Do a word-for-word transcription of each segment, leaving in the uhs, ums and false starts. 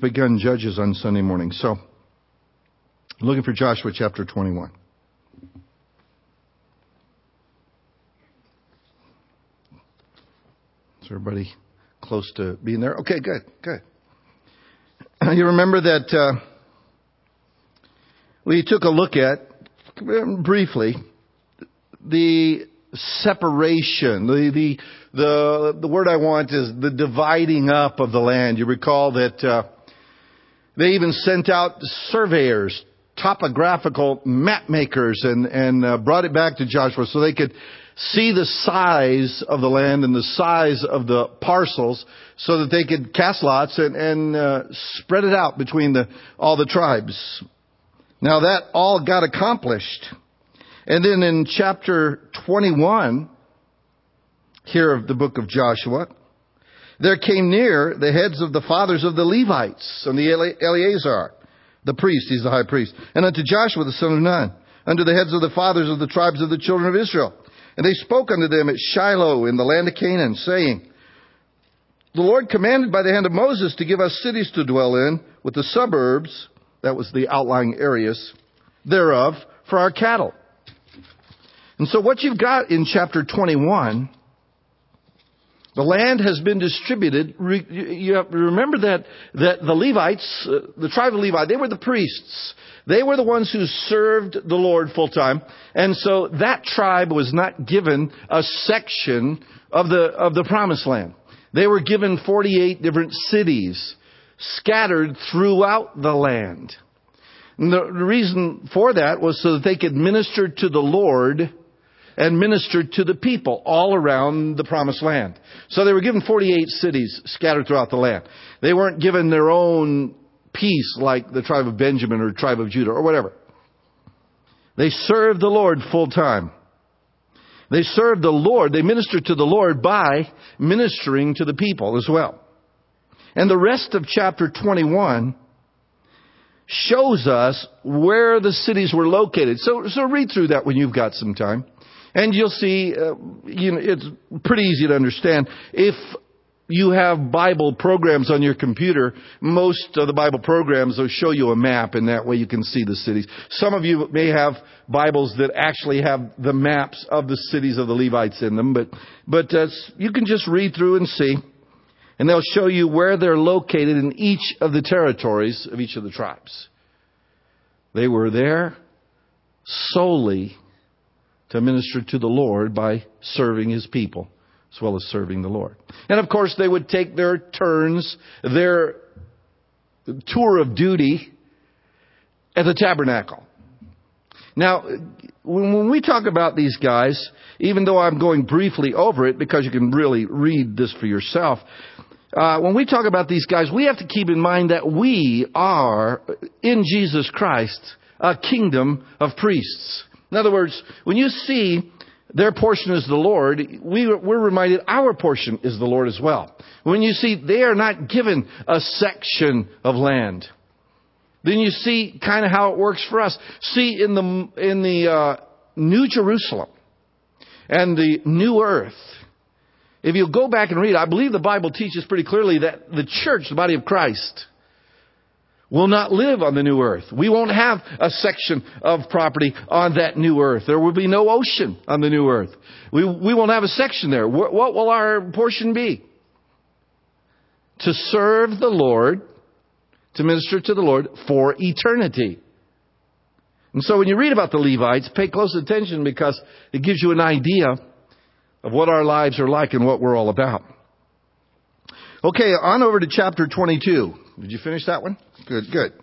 begun Judges on Sunday morning. So, looking for Joshua chapter twenty-one. Is everybody close to being there? Okay, good, good. You remember that uh, we took a look at, briefly, the separation. The, the, the, the word I want is the dividing up of the land. You recall that uh, they even sent out surveyors, topographical map makers, and, and uh, brought it back to Joshua so they could see the size of the land and the size of the parcels so that they could cast lots and, and uh, spread it out between the, all the tribes. Now that all got accomplished. And then in chapter twenty-one, here of the book of Joshua, there came near the heads of the fathers of the Levites and the Eleazar, the priest, he's the high priest, and unto Joshua the son of Nun, unto the heads of the fathers of the tribes of the children of Israel. And they spoke unto them at Shiloh in the land of Canaan, saying, the Lord commanded by the hand of Moses to give us cities to dwell in, with the suburbs, that was the outlying areas, thereof, for our cattle. And so what you've got in chapter twenty-one, the land has been distributed. You have to remember that, that the Levites, uh, the tribe of Levi, they were the priests. They were the ones who served the Lord full time. And so that tribe was not given a section of the, of the promised land. They were given forty-eight different cities scattered throughout the land. And the reason for that was so that they could minister to the Lord and ministered to the people all around the promised land. So they were given forty-eight cities scattered throughout the land. They weren't given their own piece like the tribe of Benjamin or tribe of Judah or whatever. They served the Lord full time. They served the Lord. They ministered to the Lord by ministering to the people as well. And the rest of chapter twenty-one shows us where the cities were located. So, so read through that when you've got some time. And you'll see, uh, you know, it's pretty easy to understand. If you have Bible programs on your computer, most of the Bible programs will show you a map, and that way you can see the cities. Some of you may have Bibles that actually have the maps of the cities of the Levites in them, but, but uh, you can just read through and see. And they'll show you where they're located in each of the territories of each of the tribes. They were there solely to minister to the Lord by serving His people, as well as serving the Lord. And of course, they would take their turns, their tour of duty at the tabernacle. Now, when we talk about these guys, even though I'm going briefly over it, because you can really read this for yourself, uh, when we talk about these guys, we have to keep in mind that we are, in Jesus Christ, a kingdom of priests. In other words, when you see their portion is the Lord, we, we're reminded our portion is the Lord as well. When you see they are not given a section of land, then you see kind of how it works for us. See, in the in the uh, New Jerusalem and the New Earth, if you go back and read, I believe the Bible teaches pretty clearly that the church, the body of Christ, will not live on the new earth. We won't have a section of property on that new earth. There will be no ocean on the new earth. We, we won't have a section there. What will our portion be? To serve the Lord, to minister to the Lord for eternity. And so when you read about the Levites, pay close attention, because it gives you an idea of what our lives are like and what we're all about. Okay, on over to chapter twenty-two. Did you finish that one? Good, good.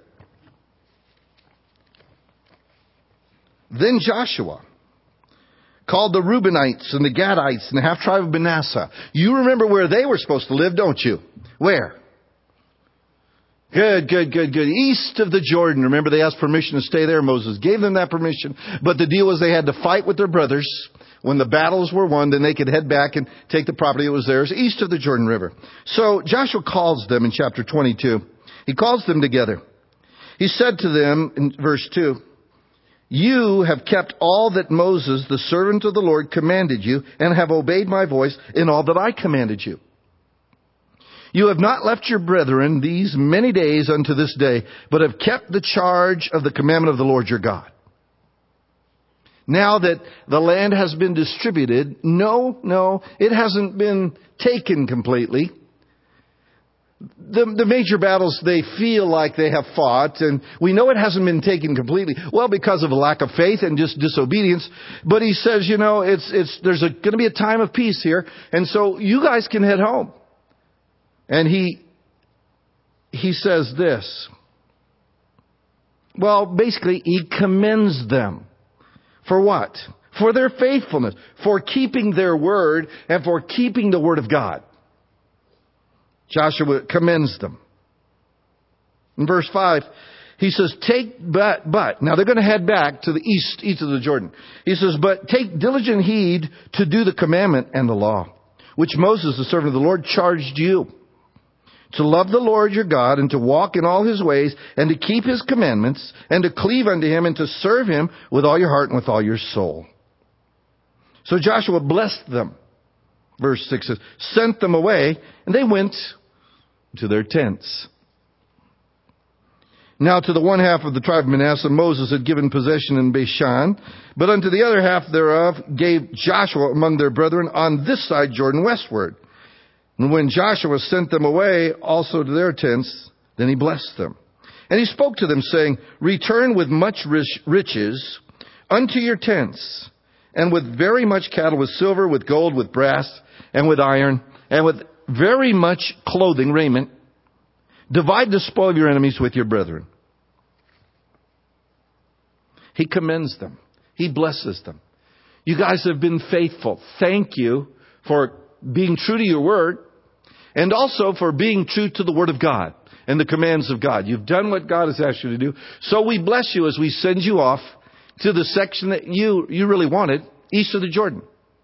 Then Joshua called the Reubenites and the Gadites and the half-tribe of Manasseh. You remember where they were supposed to live, don't you? Where? Good, good, good, good. East of the Jordan. Remember, they asked permission to stay there. Moses gave them that permission. But the deal was they had to fight with their brothers. When the battles were won, then they could head back and take the property that was theirs east of the Jordan River. So Joshua calls them in chapter twenty-two. He calls them together. He said to them in verse two, you have kept all that Moses, the servant of the Lord, commanded you, and have obeyed my voice in all that I commanded you. You have not left your brethren these many days unto this day, but have kept the charge of the commandment of the Lord your God. Now that the land has been distributed, no, no, it hasn't been taken completely. The, the major battles they feel like they have fought, and we know it hasn't been taken completely. Well, because of a lack of faith and just disobedience. But he says, you know, it's it's there's going to be a time of peace here, and so you guys can head home. And he he says this. Well, basically, he commends them. For what? For their faithfulness, for keeping their word, and for keeping the word of God. Joshua commends them. In verse five, he says, take but, but. Now they're going to head back to the east, east of the Jordan. He says, but take diligent heed to do the commandment and the law, which Moses, the servant of the Lord, charged you. To love the Lord your God, and to walk in all his ways, and to keep his commandments, and to cleave unto him, and to serve him with all your heart and with all your soul. So Joshua blessed them. Verse six says, sent them away, and they went to their tents. Now to the one half of the tribe of Manasseh Moses had given possession in Bashan, but unto the other half thereof gave Joshua among their brethren on this side Jordan westward. And when Joshua sent them away also to their tents, then he blessed them. And he spoke to them, saying, return with much rich riches unto your tents, and with very much cattle, with silver, with gold, with brass, and with iron, and with very much clothing, raiment. Divide the spoil of your enemies with your brethren. He commends them. He blesses them. You guys have been faithful. Thank you for being true to your word, and also for being true to the word of God and the commands of God. You've done what God has asked you to do. So we bless you as we send you off to the section that you, you really wanted, east of the Jordan.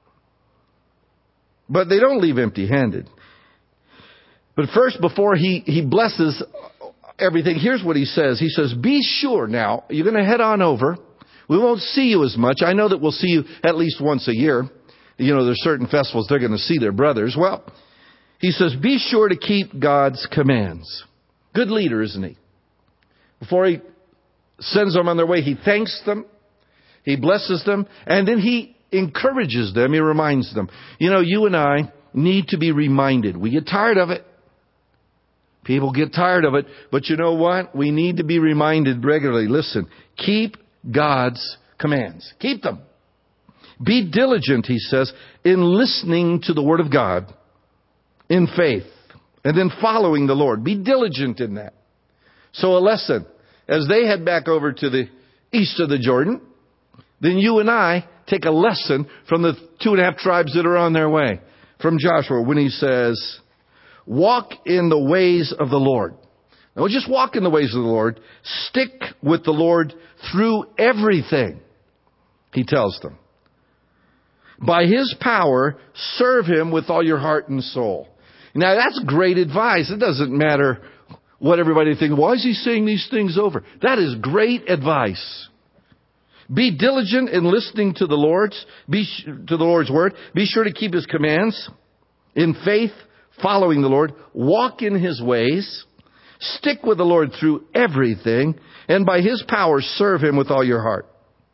But they don't leave empty-handed. But first, before he, he blesses everything, here's what he says. He says, be sure now, you're going to head on over. We won't see you as much. I know that we'll see you at least once a year. You know, there's certain festivals they're going to see their brothers. Well, he says, be sure to keep God's commands. Good leader, isn't he? Before he sends them on their way, he thanks them. He blesses them. And then he encourages them. He reminds them. You know, you and I need to be reminded. We get tired of it. People get tired of it. But you know what? We need to be reminded regularly. Listen, keep God's commands. Keep them. Be diligent, he says, in listening to the word of God in faith, and then following the Lord. Be diligent in that. So a lesson, as they head back over to the east of the Jordan, then you and I take a lesson from the two and a half tribes that are on their way. From Joshua, when he says, walk in the ways of the Lord. Now, just walk in the ways of the Lord. Stick with the Lord through everything, he tells them. By his power, serve him with all your heart and soul. Now, that's great advice. It doesn't matter what everybody thinks. Why is he saying these things over? That is great advice. Be diligent in listening to the Lord's, be to the Lord's word. Be sure to keep his commands in faith, following the Lord. Walk in his ways. Stick with the Lord through everything. And by his power, serve him with all your heart.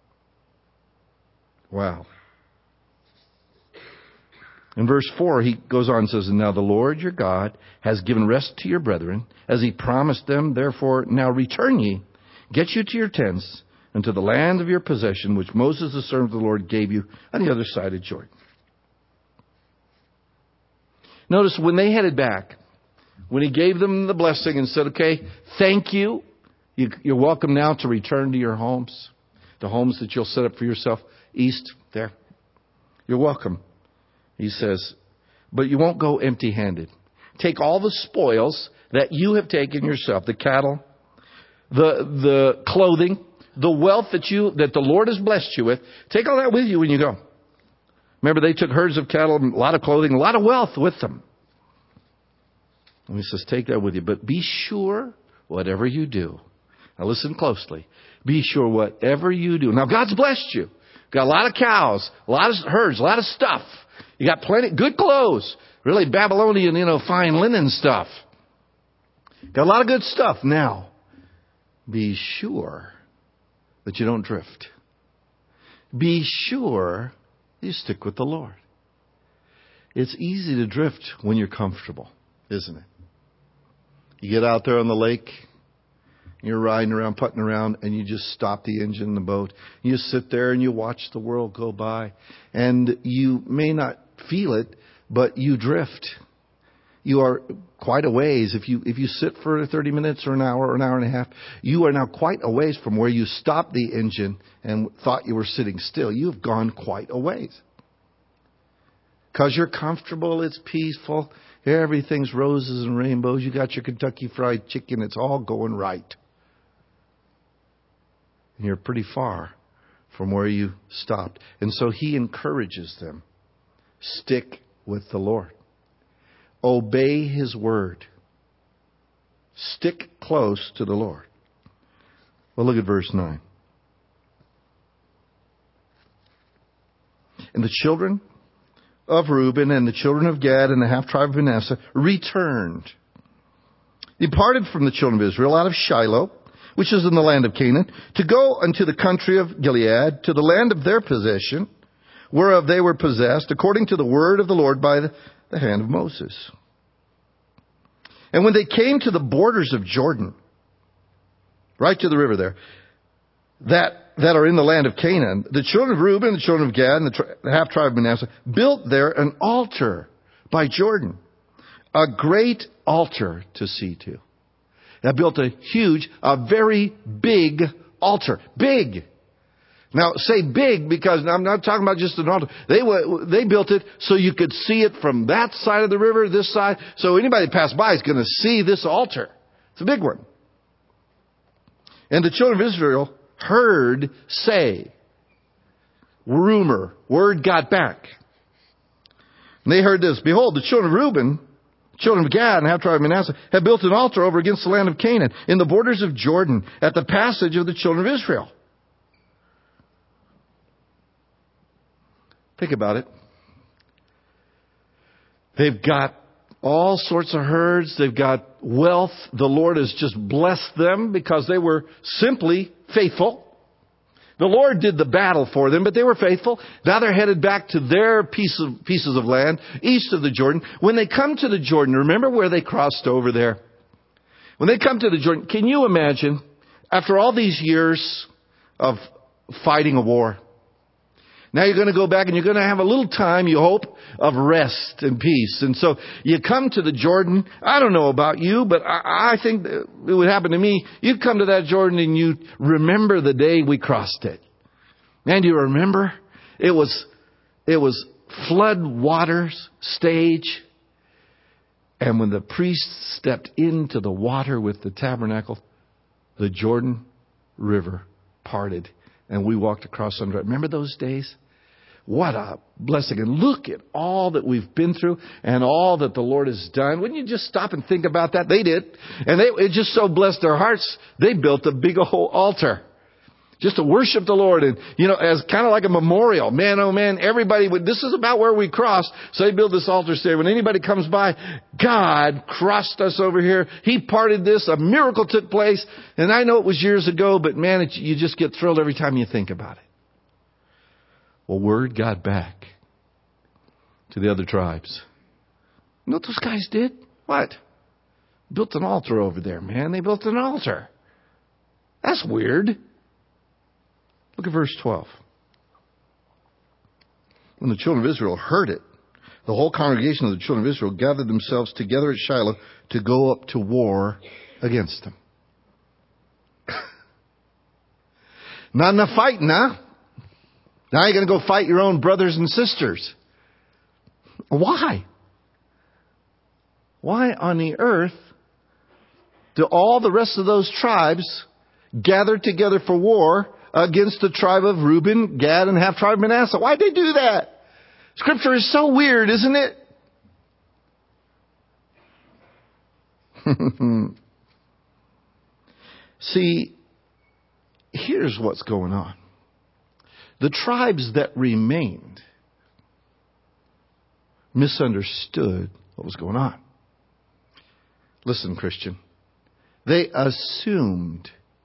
Wow. In verse four, he goes on and says, and now the Lord your God has given rest to your brethren, as he promised them. Therefore, now return ye, get you to your tents, and to the land of your possession, which Moses, the servant of the Lord, gave you on the other side of Jordan. Notice when they headed back, when he gave them the blessing and said, okay, thank you. You're welcome now to return to your homes, the homes that you'll set up for yourself east there. You're welcome. He says, but you won't go empty-handed. Take all the spoils that you have taken yourself, the cattle, the the clothing, the wealth that you that the Lord has blessed you with. Take all that with you when you go. Remember, they took herds of cattle, a lot of clothing, a lot of wealth with them. And he says, take that with you. But be sure, whatever you do. Now listen closely. Be sure whatever you do. Now God's blessed you. Got a lot of cows, a lot of herds, a lot of stuff. You got plenty, good clothes, really Babylonian, you know, fine linen stuff. Got a lot of good stuff. Now, be sure that you don't drift. Be sure you stick with the Lord. It's easy to drift when you're comfortable, isn't it? You get out there on the lake, you're riding around, putting around, and you just stop the engine in the boat. You sit there and you watch the world go by. And you may not feel it, but you drift. You are quite a ways. If you if you sit for thirty minutes or an hour or an hour and a half, you are now quite a ways from where you stopped the engine and thought you were sitting still. You have gone quite a ways. Because you're comfortable, it's peaceful, everything's roses and rainbows. You got your Kentucky Fried Chicken, it's all going right. And you're pretty far from where you stopped. And so he encourages them. Stick with the Lord. Obey his word. Stick close to the Lord. Well, look at verse nine. And the children of Reuben and the children of Gad and the half-tribe of Manasseh returned, departed from the children of Israel out of Shiloh, which is in the land of Canaan, to go unto the country of Gilead, to the land of their possession, whereof they were possessed, according to the word of the Lord by the, the hand of Moses. And when they came to the borders of Jordan, right to the river there, that that are in the land of Canaan, the children of Reuben, the children of Gad, and the, tri- the half-tribe of Manasseh built there an altar by Jordan, a great altar to see to. They built a huge, a very big altar. Big. Now, say big because I'm not talking about just an altar. They they built it so you could see it from that side of the river, this side. So anybody that passed by is going to see this altar. It's a big one. And the children of Israel heard say, rumor, word got back. And they heard this. Behold, the children of Reuben, children of Gad, and half-tribe of Manasseh have built an altar over against the land of Canaan in the borders of Jordan at the passage of the children of Israel. Think about it. They've got all sorts of herds. They've got wealth. The Lord has just blessed them because they were simply faithful. The Lord did the battle for them, but they were faithful. Now they're headed back to their piece of, pieces of land east of the Jordan. When they come to the Jordan, remember where they crossed over there? When they come to the Jordan, can you imagine, after all these years of fighting a war, now you're going to go back and you're going to have a little time, you hope, of rest and peace. And so you come to the Jordan. I don't know about you, but I, I think it would happen to me. You'd come to that Jordan and you remember the day we crossed it. And you remember it was, it was flood waters stage. And when the priest stepped into the water with the tabernacle, the Jordan River parted. And we walked across under it. Remember those days? What a blessing. And look at all that we've been through and all that the Lord has done. Wouldn't you just stop and think about that? They did. And they, it just so blessed their hearts. They built a big old altar just to worship the Lord. And, you know, as kind of like a memorial. Man, oh man, everybody would, this is about where we crossed. So they build this altar say, when anybody comes by, God crossed us over here. He parted this. A miracle took place. And I know it was years ago, but man, it, you just get thrilled every time you think about it. Well, word got back to the other tribes. You know what those guys did? What? Built an altar over there, man. They built an altar. That's weird. Look at verse twelve. When the children of Israel heard it, the whole congregation of the children of Israel gathered themselves together at Shiloh to go up to war against them. Not enough fighting, huh? Now you're going to go fight your own brothers and sisters. Why? Why on the earth do all the rest of those tribes gather together for war against the tribe of Reuben, Gad, and half-tribe of Manasseh? Why'd they do that? Scripture is so weird, isn't it? See, here's what's going on. The tribes that remained misunderstood what was going on. Listen, Christian. They assumed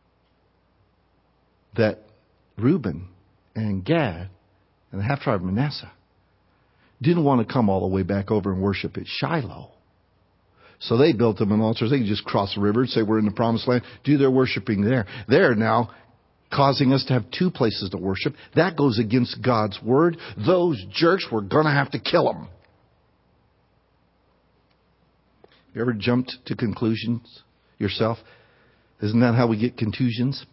that Reuben and Gad and the half-tribe of Manasseh didn't want to come all the way back over and worship at Shiloh. So they built them an altar. They could just cross the river and say we're in the promised land, do their worshiping there. They're now causing us to have two places to worship. That goes against God's word. Those jerks, we're going to have to kill them. You ever jumped to conclusions yourself? Isn't that how we get contusions?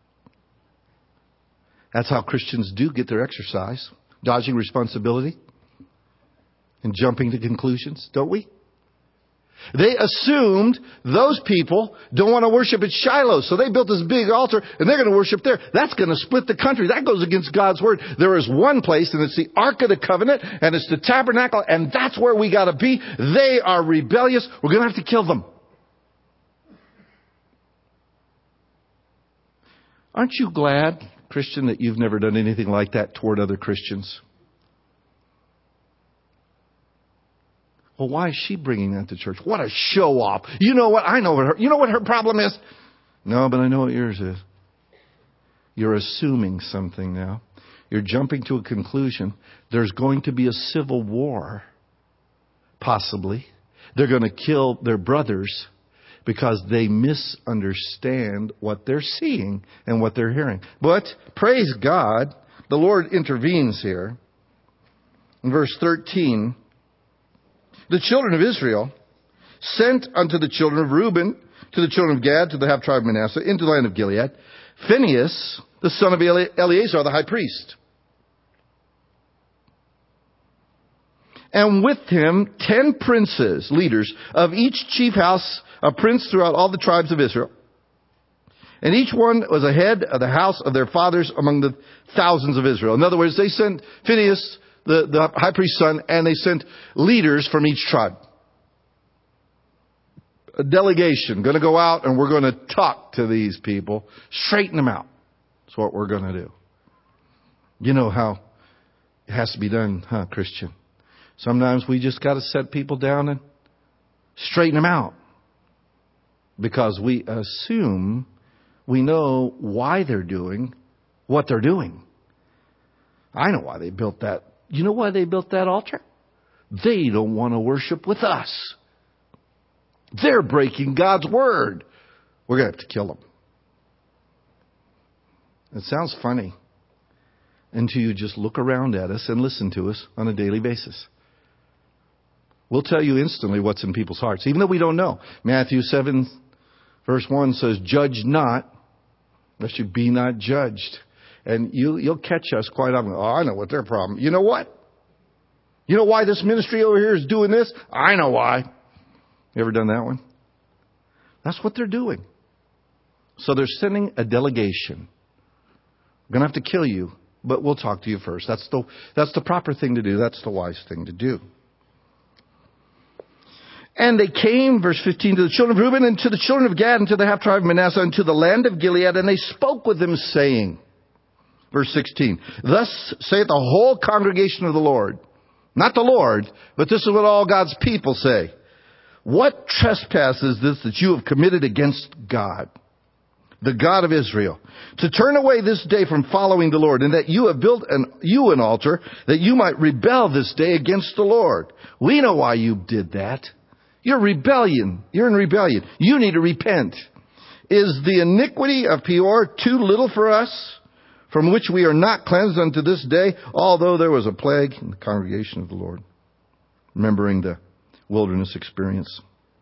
That's how Christians do get their exercise. Dodging responsibility and jumping to conclusions, don't we? They assumed those people don't want to worship at Shiloh, so they built this big altar and they're going to worship there. That's going to split the country. That goes against God's word. There is one place, and it's the Ark of the Covenant, and it's the tabernacle, and that's where we got to be. They are rebellious. We're going to have to kill them. Aren't you glad, Christian, that you've never done anything like that toward other Christians? Well, why is she bringing that to church? What a show off. You know what? I know what her, you know what her problem is? No, but I know what yours is. You're assuming something now. You're jumping to a conclusion. There's going to be a civil war. Possibly. They're going to kill their brothers because they misunderstand what they're seeing and what they're hearing. But, praise God, the Lord intervenes here. In verse thirteen, the children of Israel sent unto the children of Reuben, to the children of Gad, to the half-tribe of Manasseh, into the land of Gilead, Phinehas, the son of Ele- Eleazar, the high priest. And with him ten princes, leaders, of each chief house, a prince throughout all the tribes of Israel. And each one was a head of the house of their fathers among the thousands of Israel. In other words, they sent Phinehas, the, the high priest's son, and they sent leaders from each tribe. A delegation going to go out and we're going to talk to these people, straighten them out. That's what we're going to do. You know how it has to be done, huh, Christian? Sometimes we just got to set people down and straighten them out. Because we assume we know why they're doing what they're doing. I know why they built that. You know why they built that altar? They don't want to worship with us. They're breaking God's word. We're going to have to kill them. It sounds funny until you just look around at us and listen to us on a daily basis. We'll tell you instantly what's in people's hearts, even though we don't know. Matthew seven, verse one says, judge not, lest you be not judged. And you, you'll catch us quite often. Oh, I know what their problem. You know what? You know why this ministry over here is doing this? I know why. You ever done that one? That's what they're doing. So they're sending a delegation. We're going to have to kill you, but we'll talk to you first. That's the, that's the proper thing to do. That's the wise thing to do. And they came, verse fifteen, to the children of Reuben and to the children of Gad and to the half-tribe of Manasseh and to the land of Gilead, and they spoke with them, saying, verse sixteen, thus saith the whole congregation of the Lord. Not the Lord, but this is what all God's people say. What trespass is this that you have committed against God, the God of Israel, to turn away this day from following the Lord, and that you have built an, you an altar, that you might rebel this day against the Lord? We know why you did that. You're rebellion. You're in rebellion. You need to repent. Is the iniquity of Peor too little for us, from which we are not cleansed unto this day, although there was a plague in the congregation of the Lord? Remembering the wilderness experience.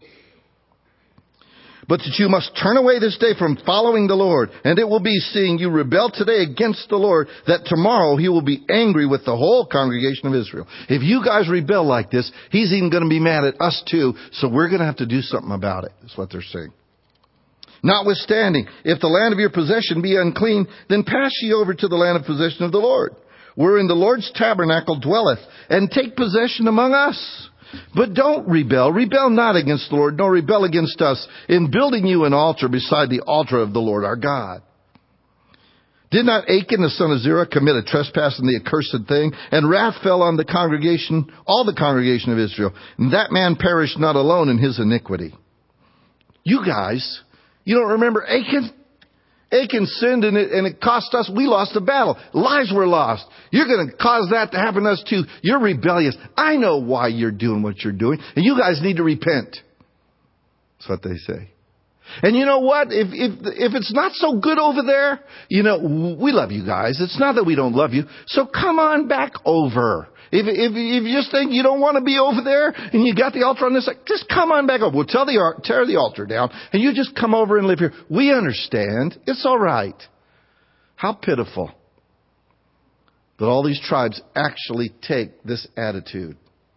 But that you must turn away this day from following the Lord, and it will be, seeing you rebel today against the Lord, that tomorrow he will be angry with the whole congregation of Israel. If you guys rebel like this, he's even going to be mad at us too, so we're going to have to do something about it, is what they're saying. Notwithstanding, if the land of your possession be unclean, then pass ye over to the land of possession of the Lord, wherein the Lord's tabernacle dwelleth, and take possession among us. But don't rebel. Rebel not against the Lord, nor rebel against us in building you an altar beside the altar of the Lord our God. Did not Achan, the son of Zerah, commit a trespass in the accursed thing? And wrath fell on the congregation, all the congregation of Israel. And that man perished not alone in his iniquity. You guys, you don't remember Achan? Achan sinned and it, and it cost us. We lost the battle. Lives were lost. You're going to cause that to happen to us too. You're rebellious. I know why you're doing what you're doing. And you guys need to repent. That's what they say. And you know what? If, if, if it's not so good over there, you know, we love you guys. It's not that we don't love you. So come on back over. If, if, if you just think you don't want to be over there and you got the altar on this side, just come on back over. We'll tell the, tear the altar down and you just come over and live here. We understand. It's all right. How pitiful that all these tribes actually take this attitude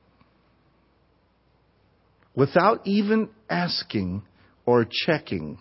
without even asking or checking.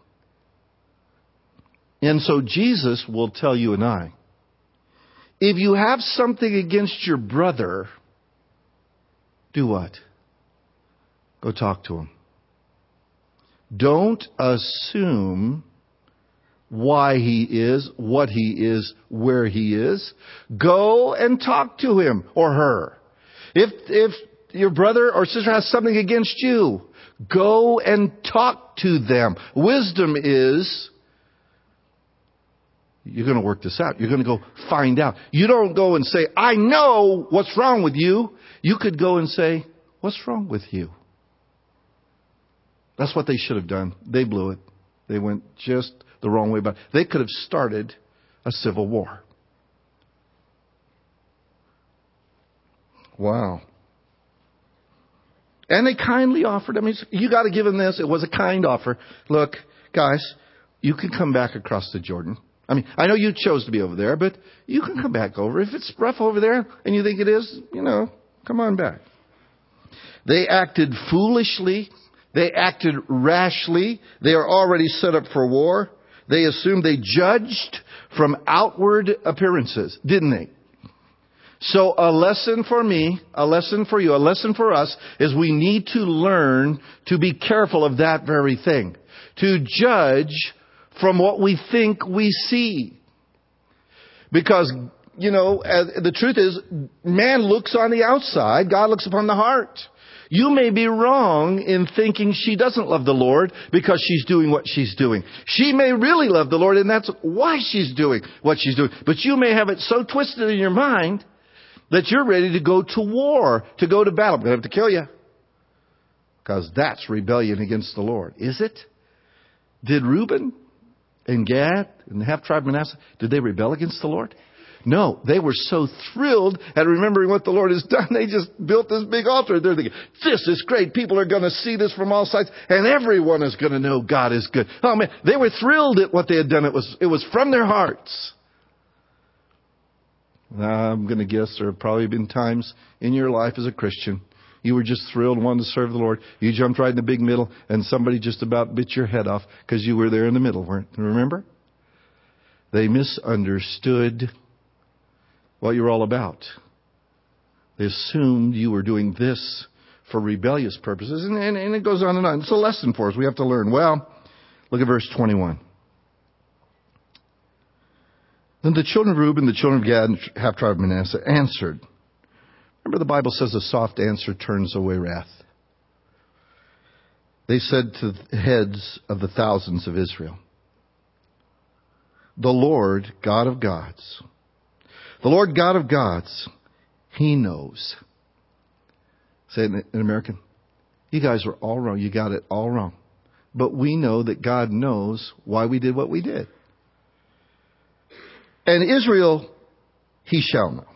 And so Jesus will tell you and I, if you have something against your brother, do what? Go talk to him. Don't assume why he is, what he is, where he is. Go and talk to him or her. If, if your brother or sister has something against you, go and talk to them. Wisdom is, you're going to work this out. You're going to go find out. You don't go and say, I know what's wrong with you. You could go and say, what's wrong with you? That's what they should have done. They blew it. They went just the wrong way about it. They could have started a civil war. Wow. And they kindly offered. I mean, you got to give them this. It was a kind offer. Look, guys, you can come back across the Jordan. I mean, I know you chose to be over there, but you can come back over. If it's rough over there and you think it is, you know, come on back. They acted foolishly. They acted rashly. They are already set up for war. They assumed they judged from outward appearances, didn't they? So a lesson for me, a lesson for you, a lesson for us is we need to learn to be careful of that very thing. To judge from what we think we see. Because, you know, the truth is, man looks on the outside, God looks upon the heart. You may be wrong in thinking she doesn't love the Lord because she's doing what she's doing. She may really love the Lord and that's why she's doing what she's doing. But you may have it so twisted in your mind that you're ready to go to war, to go to battle. I'm going to have to kill you. Because that's rebellion against the Lord. Is it? Did Reuben and Gad and the half-tribe Manasseh, did they rebel against the Lord? No, they were so thrilled at remembering what the Lord has done. They just built this big altar. They're thinking, this is great. People are going to see this from all sides and everyone is going to know God is good. Oh man, they were thrilled at what they had done. It was, it was from their hearts. Now, I'm going to guess there have probably been times in your life as a Christian you were just thrilled and wanted to serve the Lord. You jumped right in the big middle and somebody just about bit your head off because you were there in the middle, weren't you? Remember? They misunderstood what you're all about. They assumed you were doing this for rebellious purposes. And, and, and it goes on and on. It's a lesson for us. We have to learn. Well, look at verse twenty-one. Then the children of Reuben, the children of Gad, and half-tribe of Manasseh answered. Remember the Bible says a soft answer turns away wrath. They said to the heads of the thousands of Israel, the Lord God of gods, the Lord God of gods, He knows. Say it in American. You guys were all wrong. You got it all wrong. But we know that God knows why we did what we did. And Israel, He shall know.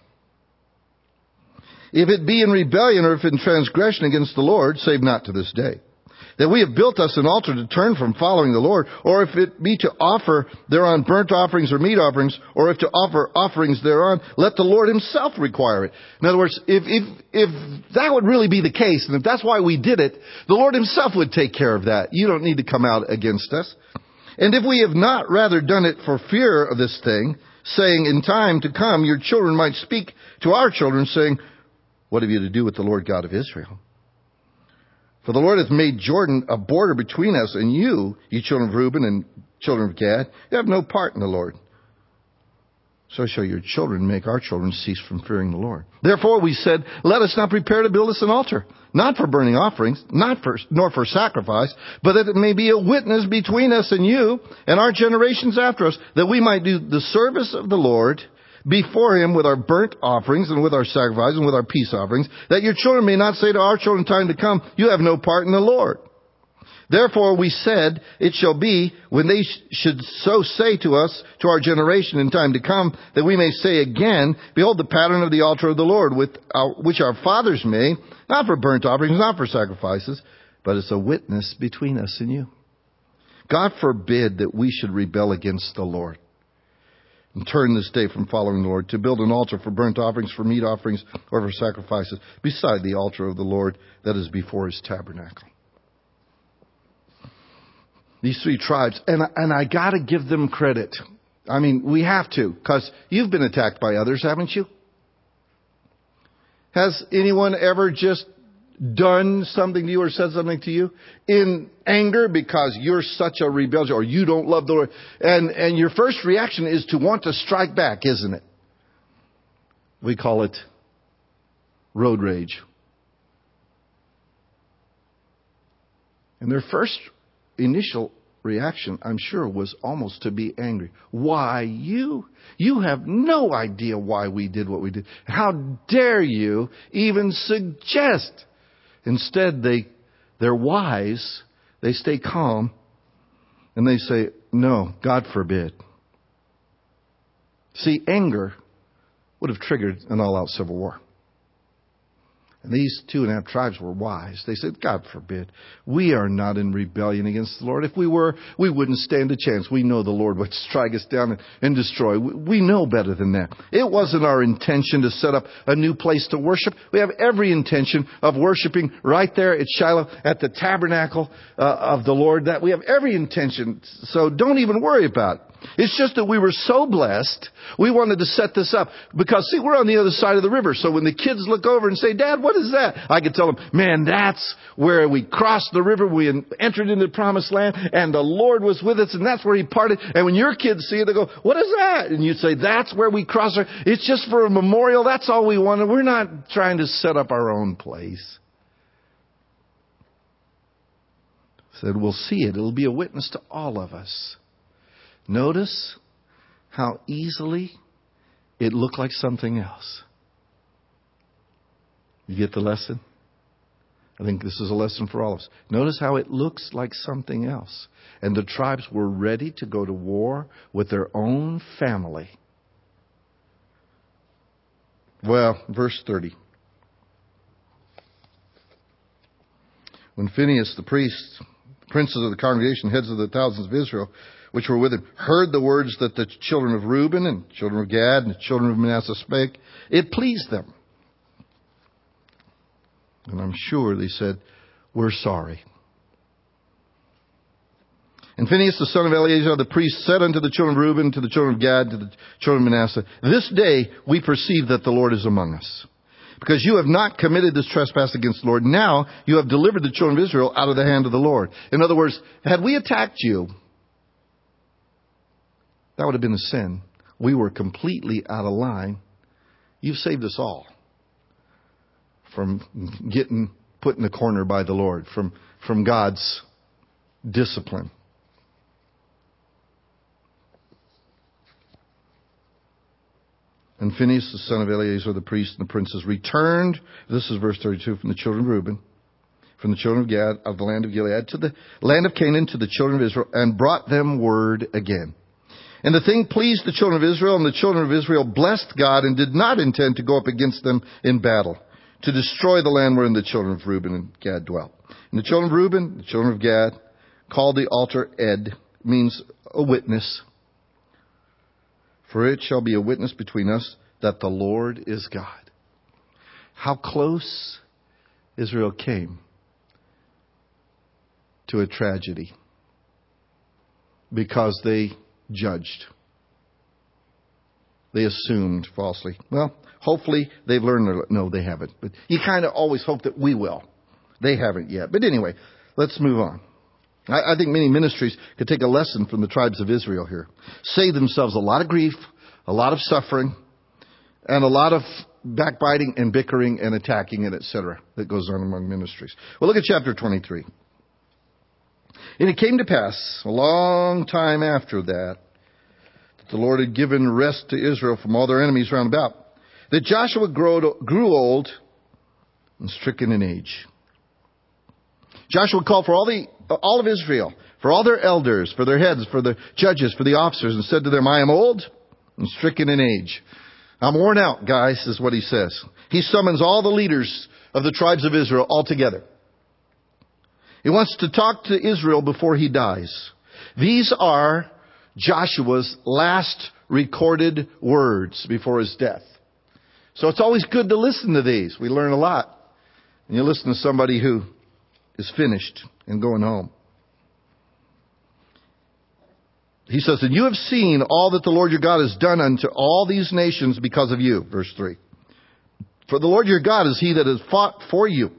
If it be in rebellion or if in transgression against the Lord, save not to this day, that we have built us an altar to turn from following the Lord, or if it be to offer thereon burnt offerings or meat offerings, or if to offer offerings thereon, let the Lord Himself require it. In other words, if, if, if that would really be the case, and if that's why we did it, the Lord Himself would take care of that. You don't need to come out against us. And if we have not rather done it for fear of this thing, saying in time to come your children might speak to our children, saying, what have you to do with the Lord God of Israel? For the Lord hath made Jordan a border between us and you, ye children of Reuben and children of Gad. You have no part in the Lord. so shall your children make our children cease from fearing the Lord. Therefore we said, let us not prepare to build us an altar, not for burning offerings, not for, nor for sacrifice, but that it may be a witness between us and you and our generations after us, that we might do the service of the Lord before Him with our burnt offerings and with our sacrifices and with our peace offerings, that your children may not say to our children in time to come, you have no part in the Lord. Therefore we said, it shall be, when they sh- should so say to us, to our generation in time to come, that we may say again, behold the pattern of the altar of the Lord, with our, which our fathers made, not for burnt offerings, not for sacrifices, but as a witness between us and you. God forbid that we should rebel against the Lord and turn this day from following the Lord, to build an altar for burnt offerings, for meat offerings, or for sacrifices, beside the altar of the Lord that is before His tabernacle. These three tribes, and, and I got to give them credit. I mean, we have to, because you've been attacked by others, haven't you? Has anyone ever just done something to you or said something to you in anger because you're such a rebellious, or you don't love the Lord? And, and your first reaction is to want to strike back, isn't it? We call it road rage. And their first initial reaction, I'm sure, was almost to be angry. Why you? You have no idea why we did what we did. How dare you even suggest? Instead, they, they're wise. They stay calm. And they say, no, God forbid. See, anger would have triggered an all-out civil war. And these two and a half tribes were wise. They said, God forbid. We are not in rebellion against the Lord. If we were, we wouldn't stand a chance. We know the Lord would strike us down and, and destroy. We, we know better than that. It wasn't our intention to set up a new place to worship. We have every intention of worshiping right there at Shiloh, at the tabernacle uh, of the Lord. That we have every intention. So don't even worry about it. It's just that we were so blessed, we wanted to set this up. Because, see, we're on the other side of the river. So when the kids look over and say, Dad, what is that? I could tell them, man, that's where we crossed the river. We entered into the promised land, and the Lord was with us, and that's where He parted. And when your kids see it, they go, what is that? And you say, that's where we crossed. Our... It's just for a memorial. That's all we wanted. We're not trying to set up our own place. Said, we'll see it. It'll be a witness to all of us. Notice how easily it looked like something else. You get the lesson? I think this is a lesson for all of us. Notice how it looks like something else. And the tribes were ready to go to war with their own family. Well, verse thirty. When Phinehas the priest, princes of the congregation, heads of the thousands of Israel, which were with him, heard the words that the children of Reuben and children of Gad and the children of Manasseh spake, it pleased them. And I'm sure they said, we're sorry. And Phinehas the son of Eleazar the priest said unto the children of Reuben, to the children of Gad, to the children of Manasseh, this day we perceive that the Lord is among us. Because you have not committed this trespass against the Lord. Now you have delivered the children of Israel out of the hand of the Lord. In other words, had we attacked you, that would have been a sin. We were completely out of line. You've saved us all from getting put in the corner by the Lord, from, from God's discipline. And Phinehas, the son of Eleazar, the priest and the princes, returned, this is verse thirty-two, from the children of Reuben, from the children of Gad, of the land of Gilead, to the land of Canaan, to the children of Israel, and brought them word again. And the thing pleased the children of Israel, and the children of Israel blessed God and did not intend to go up against them in battle, to destroy the land wherein the children of Reuben and Gad dwelt. And the children of Reuben, the children of Gad, called the altar Ed, means a witness. For it shall be a witness between us that the Lord is God. How close Israel came to a tragedy because they judged. They assumed falsely. Well, hopefully they've learned their... No, they haven't. But you kind of always hope that we will. They haven't yet. But anyway, let's move on. I, I think many ministries could take a lesson from the tribes of Israel here. Save themselves a lot of grief, a lot of suffering, and a lot of backbiting and bickering and attacking and et cetera that goes on among ministries. Well, look at chapter twenty-three. And it came to pass a long time after that, that the Lord had given rest to Israel from all their enemies round about, that Joshua grew, grew old and stricken in age. Joshua called for all the all of Israel, for all their elders, for their heads, for the judges, for the officers, and said to them, I am old and stricken in age. I'm worn out, guys, is what he says. He summons all the leaders of the tribes of Israel all together. He wants to talk to Israel before he dies. These are Joshua's last recorded words before his death. So it's always good to listen to these. We learn a lot. And you listen to somebody who is finished and going home. He says, and you have seen all that the Lord your God has done unto all these nations because of you. Verse three. For the Lord your God is he that has fought for you.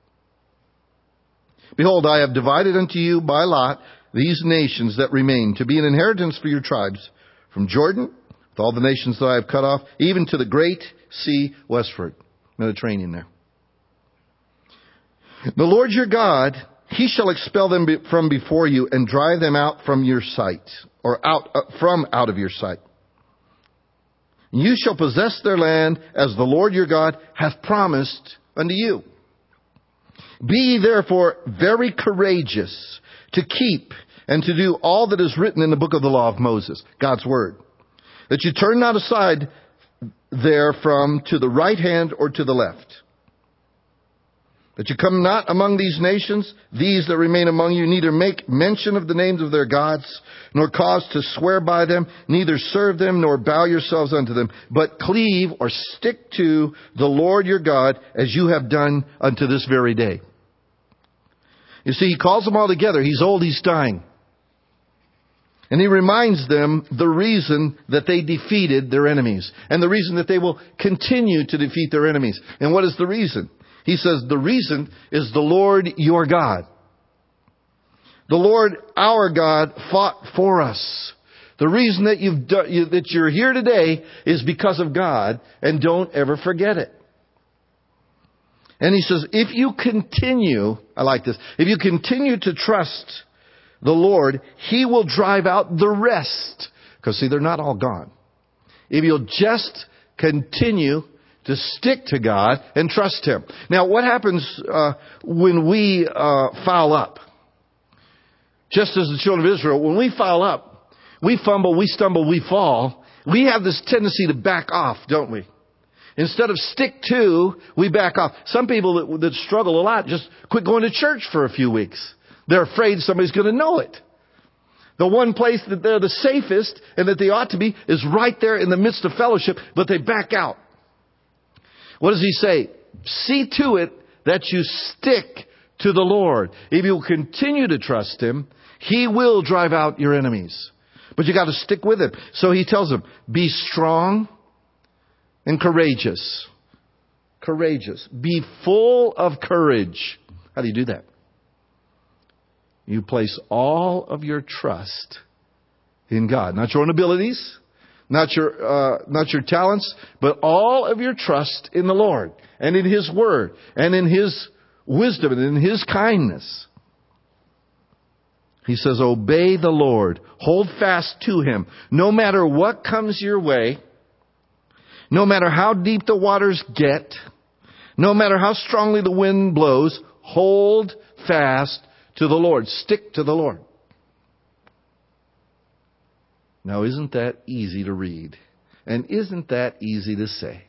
Behold, I have divided unto you by lot these nations that remain to be an inheritance for your tribes, from Jordan, with all the nations that I have cut off, even to the great sea westward. Mediterranean there. The Lord your God, he shall expel them from before you and drive them out from your sight, or out uh, from out of your sight. You shall possess their land as the Lord your God hath promised unto you. Be ye therefore very courageous to keep and to do all that is written in the book of the law of Moses, God's word, that you turn not aside therefrom to the right hand or to the left, that you come not among these nations, these that remain among you, neither make mention of the names of their gods, nor cause to swear by them, neither serve them, nor bow yourselves unto them, but cleave or stick to the Lord your God, as you have done unto this very day. You see, he calls them all together. He's old, he's dying. And he reminds them the reason that they defeated their enemies, and the reason that they will continue to defeat their enemies. And what is the reason? He says the reason is the Lord your God. The Lord our God fought for us. The reason that you've done, you, that you're here today is because of God, and don't ever forget it. And he says, if you continue, I like this, if you continue to trust the Lord, he will drive out the rest. Because see, they're not all gone. If you'll just continue to stick to God and trust him. Now, what happens uh, when we uh, foul up? Just as the children of Israel, when we foul up, we fumble, we stumble, we fall. We have this tendency to back off, don't we? Instead of stick to, we back off. Some people that, that struggle a lot just quit going to church for a few weeks. They're afraid somebody's going to know it. The one place that they're the safest and that they ought to be is right there in the midst of fellowship, but they back out. What does he say? See to it that you stick to the Lord. If you continue to trust him, he will drive out your enemies. But you got to stick with him. So he tells them, be strong and courageous. Courageous. Be full of courage. How do you do that? You place all of your trust in God. Not your own abilities, not your uh, not your talents, but all of your trust in the Lord and in his word and in his wisdom and in his kindness. He says, obey the Lord. Hold fast to him. No matter what comes your way, no matter how deep the waters get, no matter how strongly the wind blows, hold fast to the Lord. Stick to the Lord. Now, isn't that easy to read? And isn't that easy to say?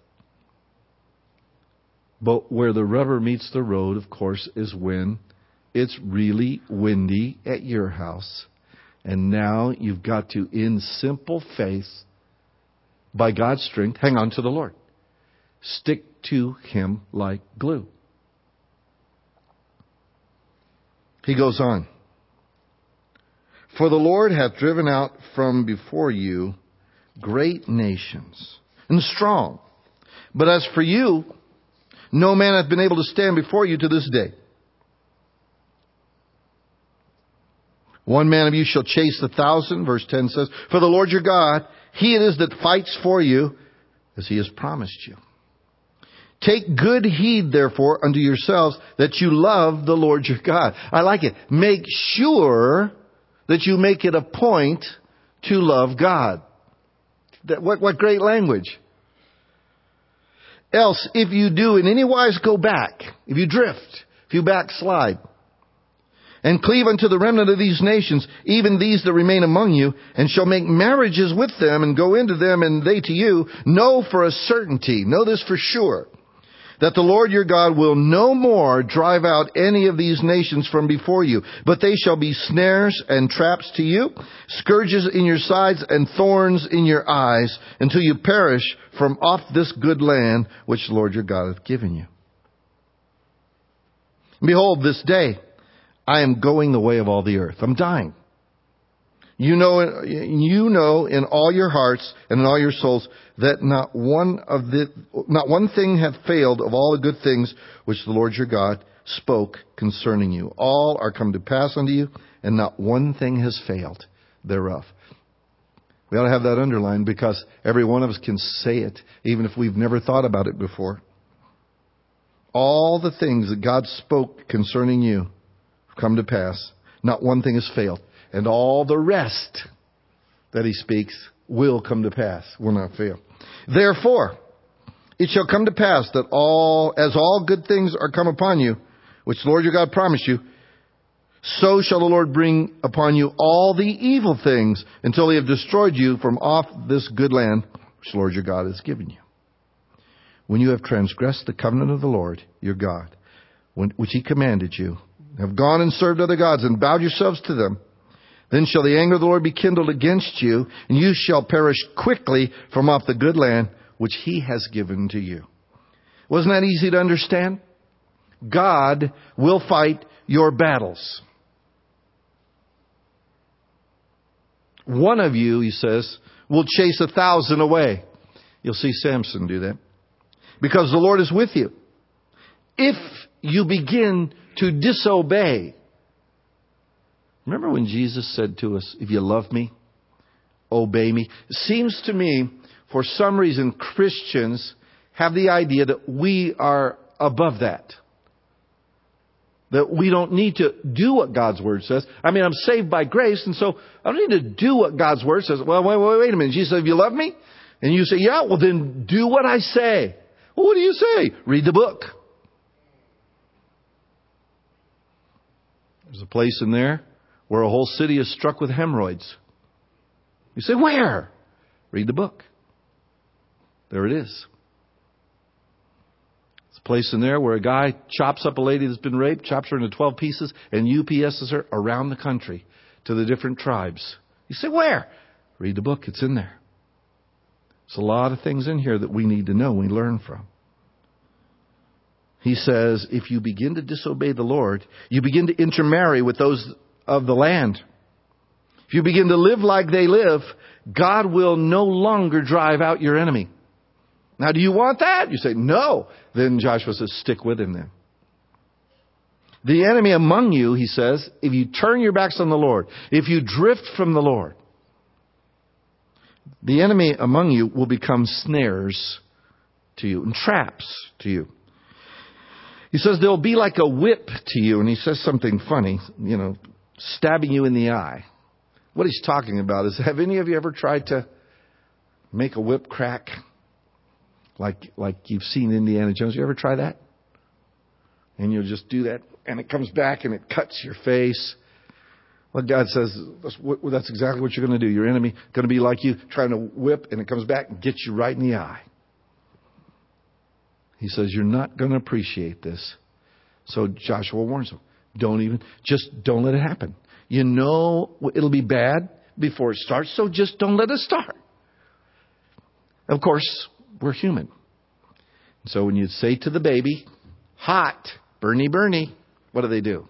But where the rubber meets the road, of course, is when it's really windy at your house. And now you've got to, in simple faith, by God's strength, hang on to the Lord. Stick to him like glue. He goes on. For the Lord hath driven out from before you great nations and strong. But as for you, no man hath been able to stand before you to this day. One man of you shall chase a thousand, verse ten says, for the Lord your God He it is that fights for you, as he has promised you. Take good heed, therefore, unto yourselves, that you love the Lord your God. I like it. Make sure that you make it a point to love God. That, what, what great language. Else, if you do in any wise go back, if you drift, if you backslide, and cleave unto the remnant of these nations, even these that remain among you, and shall make marriages with them, and go into them, and they to you, know for a certainty, know this for sure, that the Lord your God will no more drive out any of these nations from before you, but they shall be snares and traps to you, scourges in your sides and thorns in your eyes, until you perish from off this good land which the Lord your God hath given you. Behold, this day I am going the way of all the earth. I'm dying. You know, you know in all your hearts and in all your souls that not one of the, not one thing hath failed of all the good things which the Lord your God spoke concerning you. All are come to pass unto you, and not one thing has failed thereof. We ought to have that underlined, because every one of us can say it, even if we've never thought about it before. All the things that God spoke concerning you have come to pass. Not one thing has failed. And all the rest that he speaks will come to pass, will not fail. Therefore, it shall come to pass that all, as all good things are come upon you, which the Lord your God promised you, so shall the Lord bring upon you all the evil things, until he have destroyed you from off this good land which the Lord your God has given you. When you have transgressed the covenant of the Lord your God, when, which he commanded you, have gone and served other gods and bowed yourselves to them, then shall the anger of the Lord be kindled against you, and you shall perish quickly from off the good land which he has given to you. Wasn't that easy to understand? God will fight your battles. One of you, he says, will chase a thousand away. You'll see Samson do that. Because the Lord is with you. If you begin to disobey. Remember when Jesus said to us, if you love me, obey me? It seems to me, for some reason, Christians have the idea that we are above that. That we don't need to do what God's Word says. I mean, I'm saved by grace, and so I don't need to do what God's Word says. Well, wait, wait, wait a minute. Jesus said, if you love me? And you say, yeah, well then do what I say. Well, what do you say? Read the book. There's a place in there where a whole city is struck with hemorrhoids. You say, where? Read the book. There it is. It's a place in there where a guy chops up a lady that's been raped, chops her into twelve pieces, and U P S's her around the country to the different tribes. You say, where? Read the book. It's in there. There's a lot of things in here that we need to know, we learn from. He says, if you begin to disobey the Lord, you begin to intermarry with those of the land. If you begin to live like they live, God will no longer drive out your enemy. Now, do you want that? You say, no. Then Joshua says, stick with him then. The enemy among you, he says, if you turn your backs on the Lord, if you drift from the Lord, the enemy among you will become snares to you and traps to you. He says they'll be like a whip to you. And he says something funny, you know, stabbing you in the eye. What he's talking about is, have any of you ever tried to make a whip crack? Like like you've seen Indiana Jones. You ever try that? And you'll just do that, and it comes back and it cuts your face. Well, God says, that's, that's exactly what you're going to do. Your enemy going to be like you, trying to whip, and it comes back and gets you right in the eye. He says, you're not going to appreciate this. So Joshua warns them, don't even, just don't let it happen. You know it'll be bad before it starts, so just don't let it start. Of course, we're human. So when you say to the baby, hot, Bernie, Bernie, what do they do?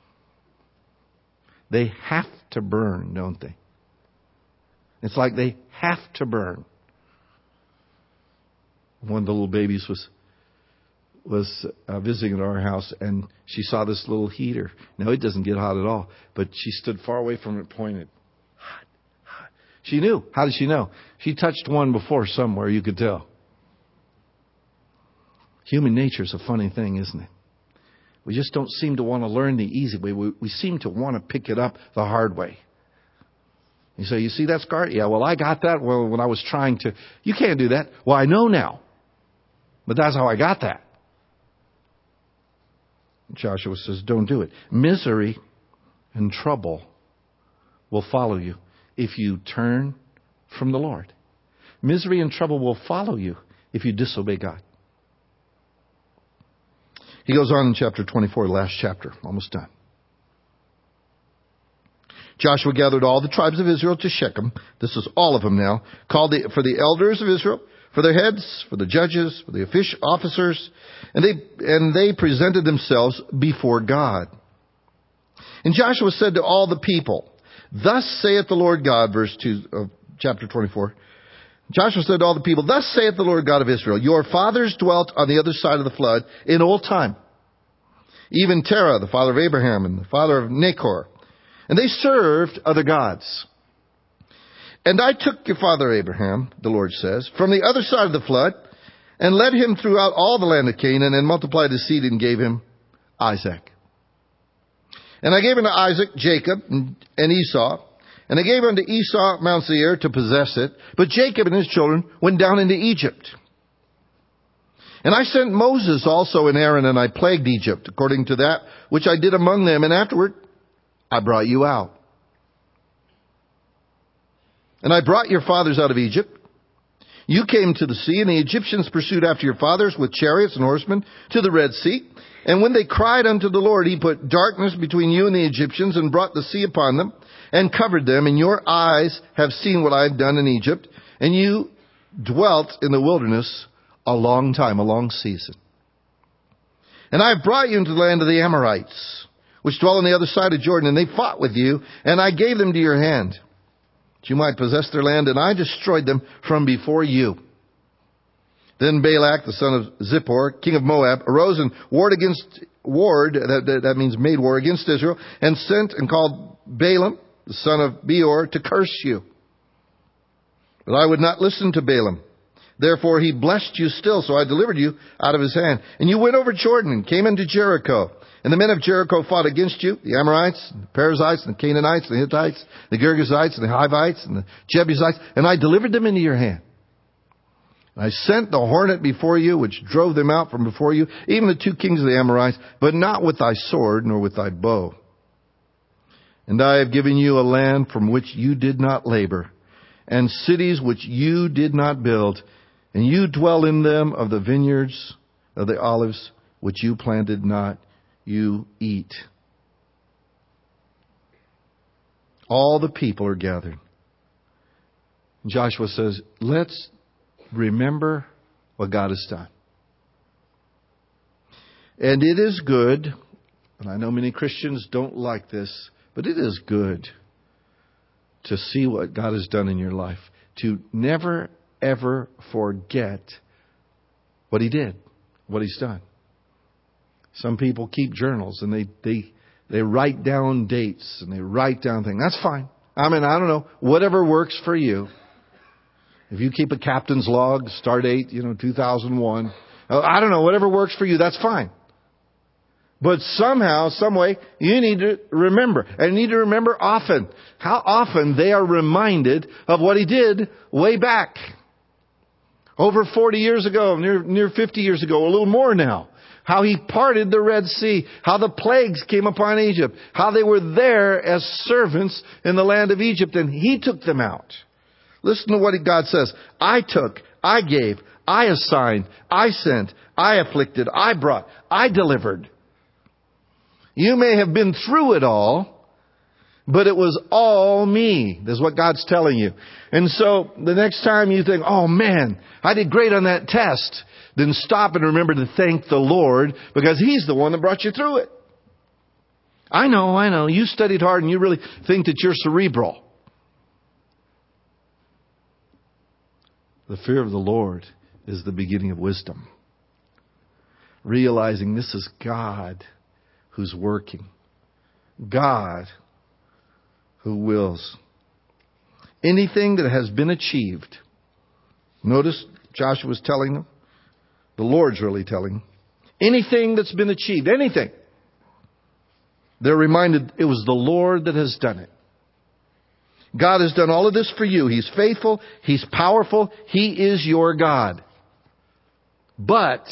They have to burn, don't they? It's like they have to burn. One of the little babies was was uh, visiting at our house, and she saw this little heater. Now, it doesn't get hot at all, but she stood far away from it, pointed. Hot, hot. She knew. How did she know? She touched one before somewhere, you could tell. Human nature is a funny thing, isn't it? We just don't seem to want to learn the easy way. We, we seem to want to pick it up the hard way. You say, you see that scar? Yeah, well, I got that well, when I was trying to. You can't do that. Well, I know now. But that's how I got that. Joshua says, don't do it. Misery and trouble will follow you if you turn from the Lord. Misery and trouble will follow you if you disobey God. He goes on in chapter twenty-four, last chapter, almost done. Joshua gathered all the tribes of Israel to Shechem. This is all of them now. Called the, for the elders of Israel, for their heads, for the judges, for the offic- officers. And they, and they presented themselves before God. And Joshua said to all the people, thus saith the Lord God, verse two of chapter twenty-four. Joshua said to all the people, thus saith the Lord God of Israel, your fathers dwelt on the other side of the flood in old time. Even Terah, the father of Abraham, and the father of Nachor. And they served other gods. And I took your father Abraham, the Lord says, from the other side of the flood, and led him throughout all the land of Canaan, and multiplied his seed, and gave him Isaac. And I gave unto Isaac Jacob and Esau, and I gave unto Esau Mount Seir to possess it. But Jacob and his children went down into Egypt. And I sent Moses also and Aaron, and I plagued Egypt, according to that which I did among them. And afterward, I brought you out. And I brought your fathers out of Egypt. You came to the sea, and the Egyptians pursued after your fathers with chariots and horsemen to the Red Sea. And when they cried unto the Lord, he put darkness between you and the Egyptians, and brought the sea upon them, and covered them. And your eyes have seen what I have done in Egypt. And you dwelt in the wilderness a long time, a long season. And I have brought you into the land of the Amorites, which dwell on the other side of Jordan. And they fought with you, and I gave them to your hand, that you might possess their land. And I destroyed them from before you. Then Balak, the son of Zippor, king of Moab, arose and warred against, warred, that, that, that means made war against Israel, and sent and called Balaam, the son of Beor, to curse you. But I would not listen to Balaam. Therefore he blessed you still, so I delivered you out of his hand. And you went over Jordan and came into Jericho. And the men of Jericho fought against you, the Amorites, the Perizzites, and the Canaanites, and the Hittites, the Girgashites, and the Hivites, and the Jebusites, and I delivered them into your hand. I sent the hornet before you, which drove them out from before you, even the two kings of the Amorites, but not with thy sword, nor with thy bow. And I have given you a land from which you did not labor, and cities which you did not build, and you dwell in them of the vineyards of the olives which you planted not, you eat. All the people are gathered. Joshua says, let's remember what God has done. And it is good, and I know many Christians don't like this, but it is good to see what God has done in your life. To never, ever forget what He did, what He's done. Some people keep journals and they, they, they write down dates and they write down things. That's fine. I mean, I don't know. Whatever works for you. If you keep a captain's log, start date, you know, two thousand one. I don't know. Whatever works for you, that's fine. But somehow, some way, you need to remember. And you need to remember often. How often they are reminded of what He did way back. Over forty years ago, near, near fifty years ago, a little more now. How He parted the Red Sea. How the plagues came upon Egypt. How they were there as servants in the land of Egypt. And He took them out. Listen to what God says. I took, I gave, I assigned, I sent, I afflicted, I brought, I delivered. You may have been through it all, but it was all me. That's what God's telling you. And so the next time you think, oh man, I did great on that test, then stop and remember to thank the Lord, because He's the one that brought you through it. I know, I know. You studied hard and you really think that you're cerebral. The fear of the Lord is the beginning of wisdom. Realizing this is God who's working. God who wills. anything that has been achieved. Notice Joshua was telling them. The Lord's really telling them. Anything that's been achieved, anything. They're reminded it was the Lord that has done it. God has done all of this for you. He's faithful. He's powerful. He is your God. But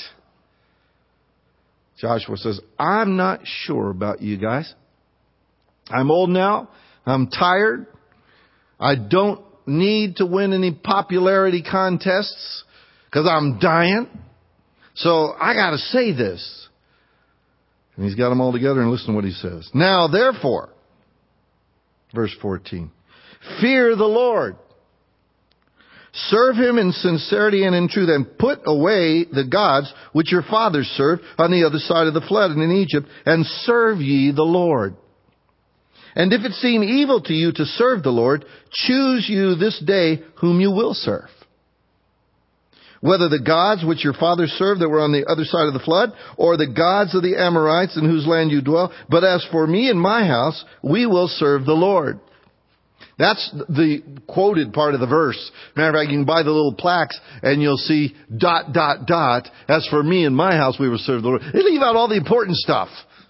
Joshua says, I'm not sure about you guys. I'm old now. I'm tired. I don't need to win any popularity contests because I'm dying. So I got to say this. And he's got them all together, and listen to what he says. Now, therefore, verse fourteen, fear the Lord. Serve Him in sincerity and in truth, and put away the gods which your fathers served on the other side of the flood and in Egypt, and serve ye the Lord. And if it seem evil to you to serve the Lord, choose you this day whom you will serve. Whether the gods which your fathers served that were on the other side of the flood, or the gods of the Amorites in whose land you dwell. But as for me and my house, we will serve the Lord. That's the quoted part of the verse. Matter of fact, you can buy the little plaques and you'll see dot, dot, dot. As for me and my house, we will serve the Lord. They leave out all the important stuff.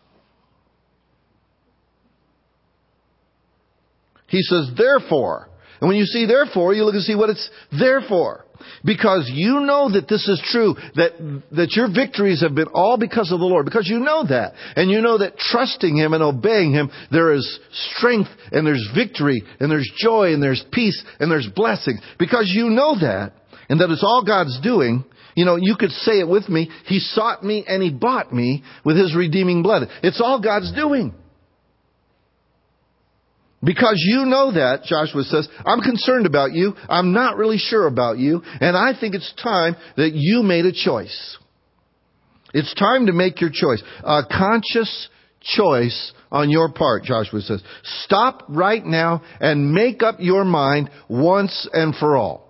He says, therefore. And when you see therefore, you look and see what it's there for. Because you know that this is true, that, that your victories have been all because of the Lord. Because you know that. And you know that trusting Him and obeying Him, there is strength and there's victory and there's joy and there's peace and there's blessing. Because you know that, and that it's all God's doing. You know, you could say it with me. He sought me and He bought me with His redeeming blood. It's all God's doing. Because you know that, Joshua says, I'm concerned about you. I'm not really sure about you. And I think it's time that you made a choice. It's time to make your choice. A conscious choice on your part, Joshua says. Stop right now and make up your mind once and for all.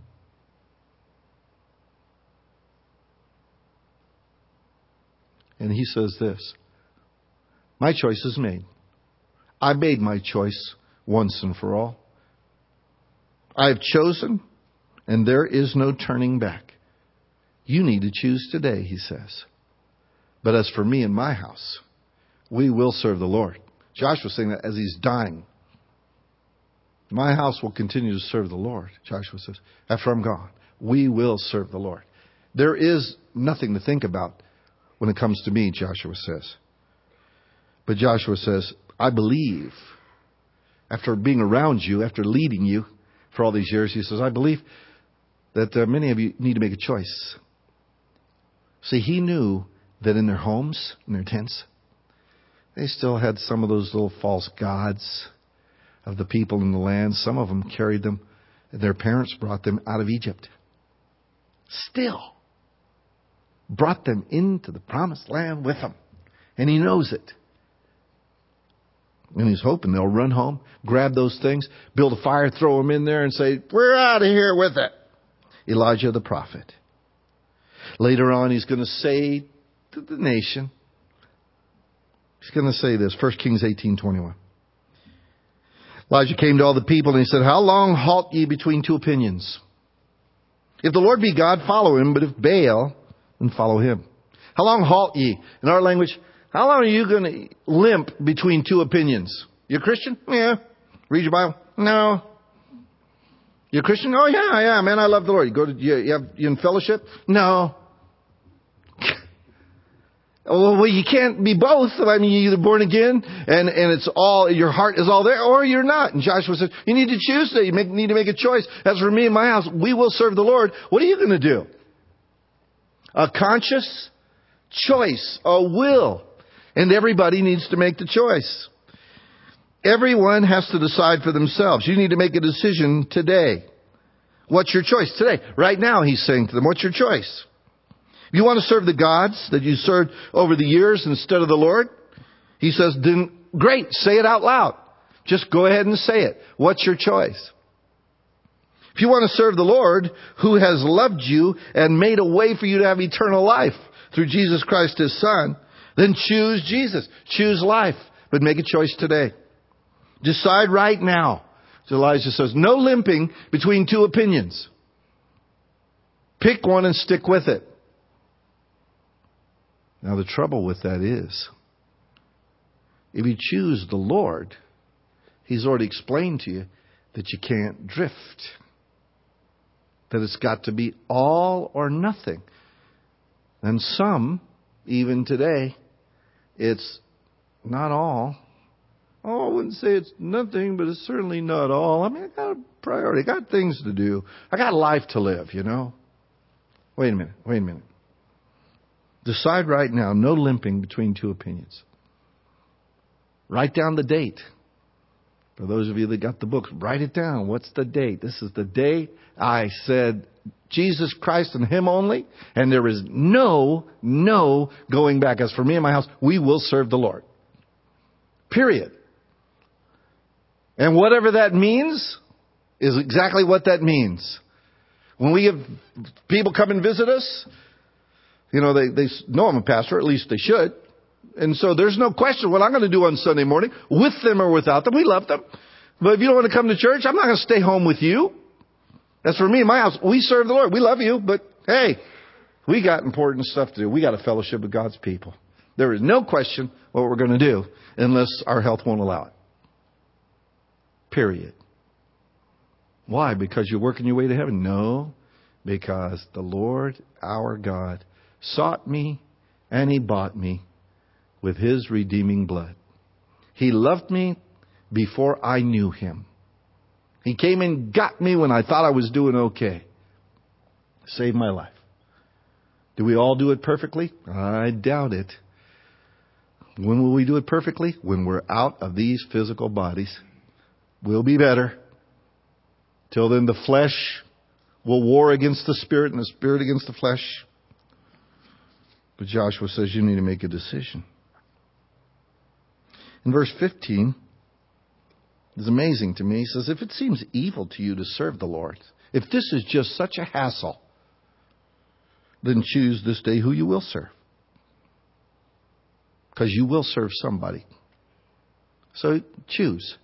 And he says this, my choice is made. I made my choice once and for all. I have chosen, and there is no turning back. You need to choose today, he says. But as for me and my house, we will serve the Lord. Joshua's saying that as he's dying. My house will continue to serve the Lord, Joshua says. After I'm gone, we will serve the Lord. There is nothing to think about when it comes to me, Joshua says. But Joshua says, I believe, after being around you, after leading you for all these years, he says, I believe that uh, many of you need to make a choice. See, he knew that in their homes, in their tents, they still had some of those little false gods of the people in the land. Some of them carried them. Their parents brought them out of Egypt. Still brought them into the promised land with them. And he knows it. And he's hoping they'll run home, grab those things, build a fire, throw them in there and say, we're out of here with it. Elijah the prophet. Later on, he's going to say to the nation, he's going to say this, First Kings eighteen twenty-one. Elijah came to all the people and he said, how long halt ye between two opinions? If the Lord be God, follow Him, but if Baal, then follow him. How long halt ye? In our language, how long are you going to limp between two opinions? You a Christian? Yeah. Read your Bible? No. You a Christian? Oh yeah, yeah, man, I love the Lord. You go to, you, you have, you in fellowship? No. Well, you can't be both. I mean, you're either born again and, and it's all, your heart is all there, or you're not. And Joshua said, you need to choose today. You make, need to make a choice. As for me and my house, we will serve the Lord. What are you going to do? A conscious choice, a will. And everybody needs to make the choice. Everyone has to decide for themselves. You need to make a decision today. What's your choice today? Right now, he's saying to them, what's your choice? If you want to serve the gods that you served over the years instead of the Lord, he says, then great, say it out loud. Just go ahead and say it. What's your choice? If you want to serve the Lord, who has loved you and made a way for you to have eternal life through Jesus Christ, His Son, then choose Jesus. Choose life. But make a choice today. Decide right now. So Elijah says, no limping between two opinions. Pick one and stick with it. Now the trouble with that is, if you choose the Lord, He's already explained to you that you can't drift. That it's got to be all or nothing. And some, even today, it's not all. Oh, I wouldn't say it's nothing, but it's certainly not all. I mean, I got a priority. I got things to do. I got a life to live, you know. Wait a minute. Wait a minute. Decide right now, no limping between two opinions. Write down the date. For those of you that got the books, write it down. What's the date? This is the day I said Jesus Christ and Him only. And there is no, no going back. As for me and my house, we will serve the Lord. Period. And whatever that means is exactly what that means. When we have people come and visit us, you know, they, they know I'm a pastor, at least they should. And so there's no question what I'm going to do on Sunday morning, with them or without them. We love them. But if you don't want to come to church, I'm not going to stay home with you. That's for me and my house. We serve the Lord. We love you. But hey, we got important stuff to do. We got a fellowship with God's people. There is no question what we're going to do unless our health won't allow it. Period. Why? Because you're working your way to heaven? No, because the Lord, our God, sought me and He bought me with His redeeming blood. He loved me before I knew Him. He came and got me when I thought I was doing okay. Saved my life. Do we all do it perfectly? I doubt it. When will we do it perfectly? When we're out of these physical bodies. We'll be better. Till then, the flesh will war against the spirit and the spirit against the flesh. But Joshua says you need to make a decision. In verse fifteen, it's amazing to me. He says, if it seems evil to you to serve the Lord, if this is just such a hassle, then choose this day who you will serve. Because you will serve somebody. So choose.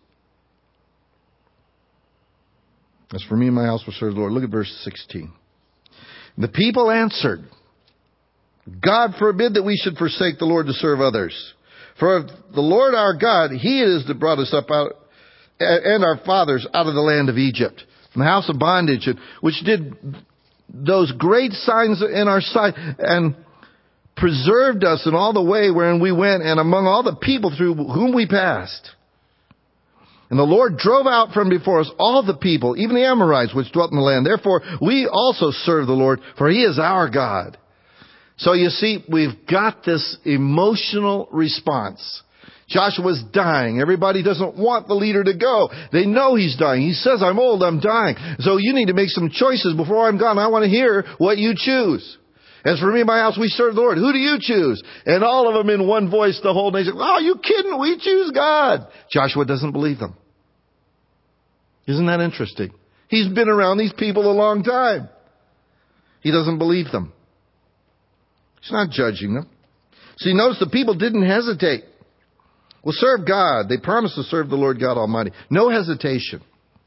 As for me and my house will serve the Lord. Look at verse sixteen. The people answered, God forbid that we should forsake the Lord to serve others. For the Lord our God, He it is that brought us up out, and our fathers out of the land of Egypt, from the house of bondage, which did those great signs in our sight, and preserved us in all the way wherein we went, and among all the people through whom we passed. And the Lord drove out from before us all the people, even the Amorites which dwelt in the land. Therefore, we also serve the Lord, for He is our God. So you see, we've got this emotional response. Joshua's dying. Everybody doesn't want the leader to go. They know he's dying. He says, I'm old, I'm dying. So you need to make some choices before I'm gone. I want to hear what you choose. As for me and my house, we serve the Lord. Who do you choose? And all of them in one voice, the whole nation, oh, you kidding? We choose God. Joshua doesn't believe them. Isn't that interesting? He's been around these people a long time. He doesn't believe them. He's not judging them. See, notice the people didn't hesitate. Well, serve God. They promised to serve the Lord God Almighty. No hesitation.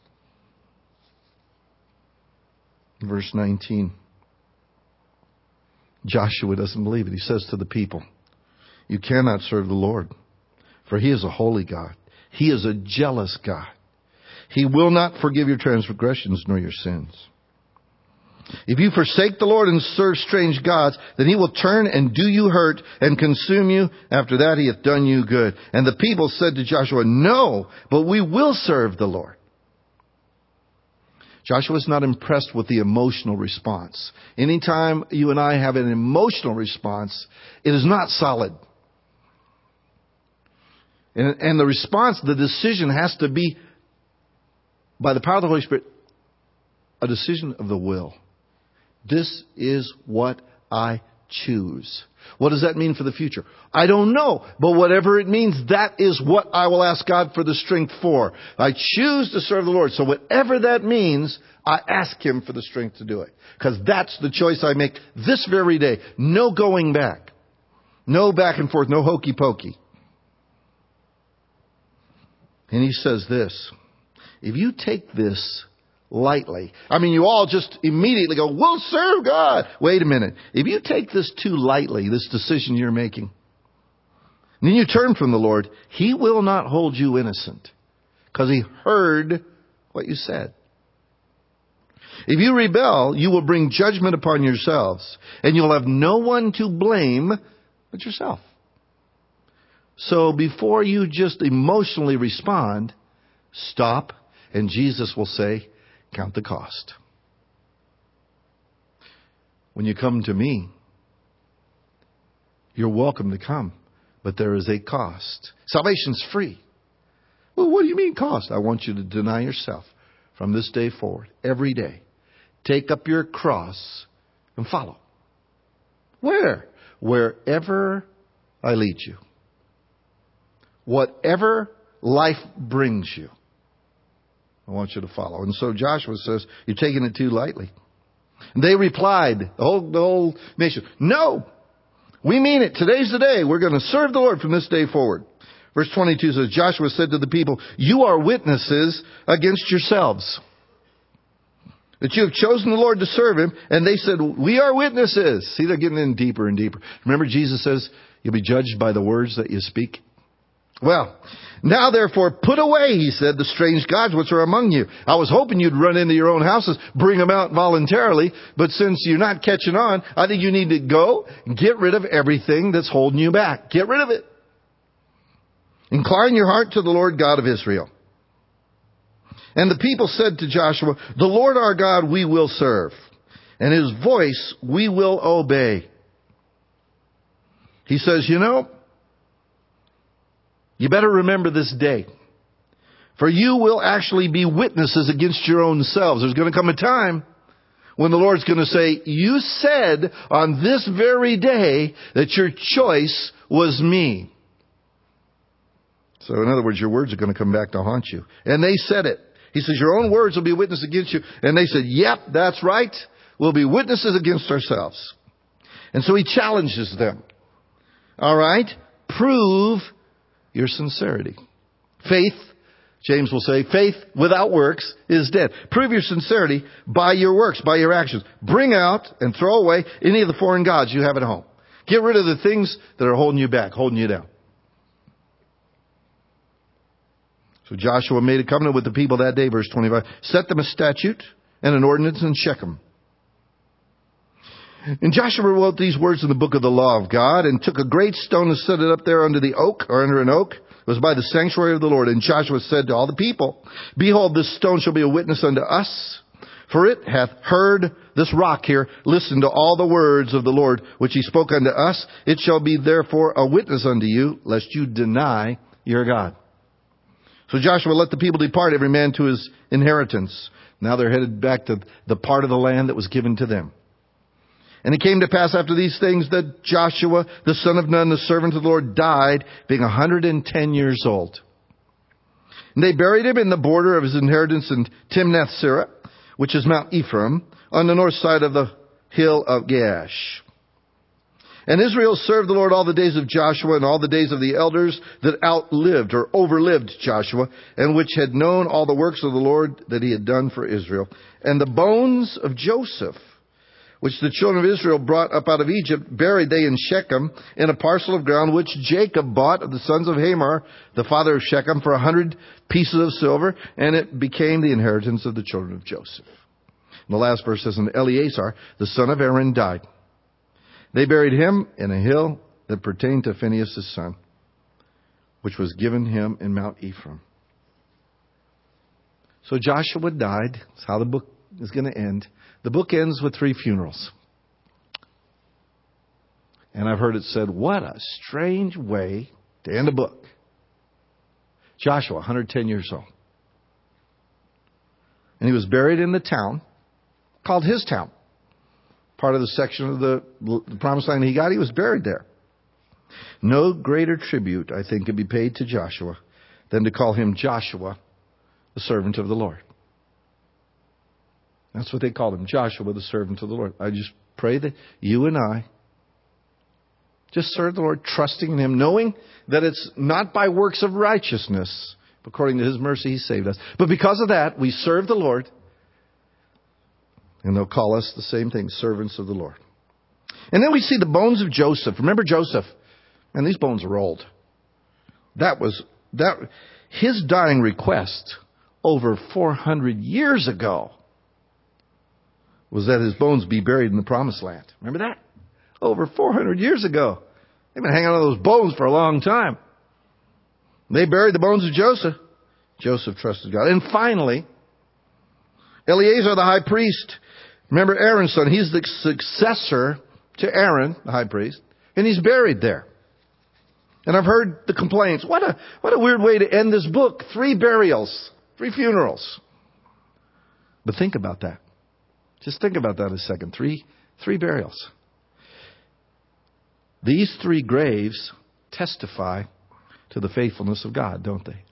Verse nineteen. Joshua doesn't believe it. He says to the people, you cannot serve the Lord, for He is a holy God. He is a jealous God. He will not forgive your transgressions nor your sins. If you forsake the Lord and serve strange gods, then He will turn and do you hurt and consume you. After that He hath done you good. And the people said to Joshua, no, but we will serve the Lord. Joshua is not impressed with the emotional response. Anytime you and I have an emotional response, it is not solid. And, and the response, the decision has to be, by the power of the Holy Spirit, a decision of the will. This is what I choose. What does that mean for the future? I don't know. But whatever it means, that is what I will ask God for the strength for. I choose to serve the Lord. So whatever that means, I ask Him for the strength to do it. Because that's the choice I make this very day. No going back. No back and forth. No hokey pokey. And he says this. if you take this lightly, I mean, you all just immediately go, we'll serve God. Wait a minute. If you take this too lightly, this decision you're making, and then you turn from the Lord, He will not hold you innocent because He heard what you said. If you rebel, you will bring judgment upon yourselves, and you'll have no one to blame but yourself. So before you just emotionally respond, stop, and Jesus will say, count the cost. When you come to me, you're welcome to come, but there is a cost. Salvation's free. Well, what do you mean cost? I want you to deny yourself from this day forward, every day. Take up your cross and follow. Where? Wherever I lead you. Whatever life brings you, I want you to follow. And so Joshua says, you're taking it too lightly. And they replied, the whole, the whole nation, no, we mean it. Today's the day. We're going to serve the Lord from this day forward. Verse twenty-two says, Joshua said to the people, you are witnesses against yourselves, that you have chosen the Lord to serve Him. And they said, we are witnesses. See, they're getting in deeper and deeper. Remember, Jesus says, you'll be judged by the words that you speak. Well, now therefore put away, He said, the strange gods which are among you. I was hoping you'd run into your own houses, bring them out voluntarily. But since you're not catching on, I think you need to go and get rid of everything that's holding you back. Get rid of it. Incline your heart to the Lord God of Israel. And the people said to Joshua, the Lord our God we will serve, and His voice we will obey. He says, you know, you better remember this day, for you will actually be witnesses against your own selves. There's going to come a time when the Lord's going to say, you said on this very day that your choice was me. So in other words, your words are going to come back to haunt you. And they said it. He says, your own words will be a witness against you. And they said, yep, that's right. We'll be witnesses against ourselves. And so He challenges them. All right? Prove your sincerity. Faith, James will say, faith without works is dead. Prove your sincerity by your works, by your actions. Bring out and throw away any of the foreign gods you have at home. Get rid of the things that are holding you back, holding you down. So Joshua made a covenant with the people that day, verse twenty-five. Set them a statute and an ordinance in Shechem. And Joshua wrote these words in the book of the law of God, and took a great stone and set it up there under the oak, or under an oak. It was by the sanctuary of the Lord. And Joshua said to all the people, behold, this stone shall be a witness unto us, for it hath heard, this rock here, listen to all the words of the Lord, which He spoke unto us. It shall be therefore a witness unto you, lest you deny your God. So Joshua let the people depart, every man to his inheritance. Now they're headed back to the part of the land that was given to them. And it came to pass after these things that Joshua, the son of Nun, the servant of the Lord, died, being one hundred ten years old. And they buried him in the border of his inheritance in Timnath-Serah, which is Mount Ephraim, on the north side of the hill of Gaash. And Israel served the Lord all the days of Joshua and all the days of the elders that outlived or overlived Joshua, and which had known all the works of the Lord that He had done for Israel. And the bones of Joseph, which the children of Israel brought up out of Egypt, buried they in Shechem, in a parcel of ground which Jacob bought of the sons of Hamor, the father of Shechem, for a hundred pieces of silver, and it became the inheritance of the children of Joseph. And the last verse says, and Eleazar, the son of Aaron, died. They buried him in a hill that pertained to Phinehas his son, which was given him in Mount Ephraim. So Joshua died. That's how the book is going to end. The book ends with three funerals. And I've heard it said, what a strange way to end a book. Joshua, one hundred ten years old. And he was buried in the town called his town. Part of the section of the, the promised land he got, he was buried there. No greater tribute, I think, could be paid to Joshua than to call him Joshua, the servant of the Lord. That's what they called him, Joshua, the servant of the Lord. I just pray that you and I just serve the Lord, trusting in Him, knowing that it's not by works of righteousness According to His mercy, He saved us. But because of that, we serve the Lord. And they'll call us the same thing, servants of the Lord. And then we see the bones of Joseph. Remember Joseph? And these bones are old. That was, that, his dying request over four hundred years ago was that his bones be buried in the promised land. Remember that? Over four hundred years ago. They've been hanging on those bones for a long time. They buried the bones of Joseph. Joseph trusted God. And finally, Eleazar the high priest. Remember Aaron's son. He's the successor to Aaron, the high priest. And he's buried there. And I've heard the complaints. What a, what a weird way to end this book. Three burials. Three funerals. But think about that. Just think about that a second. Three, three burials. These three graves testify to the faithfulness of God, don't they?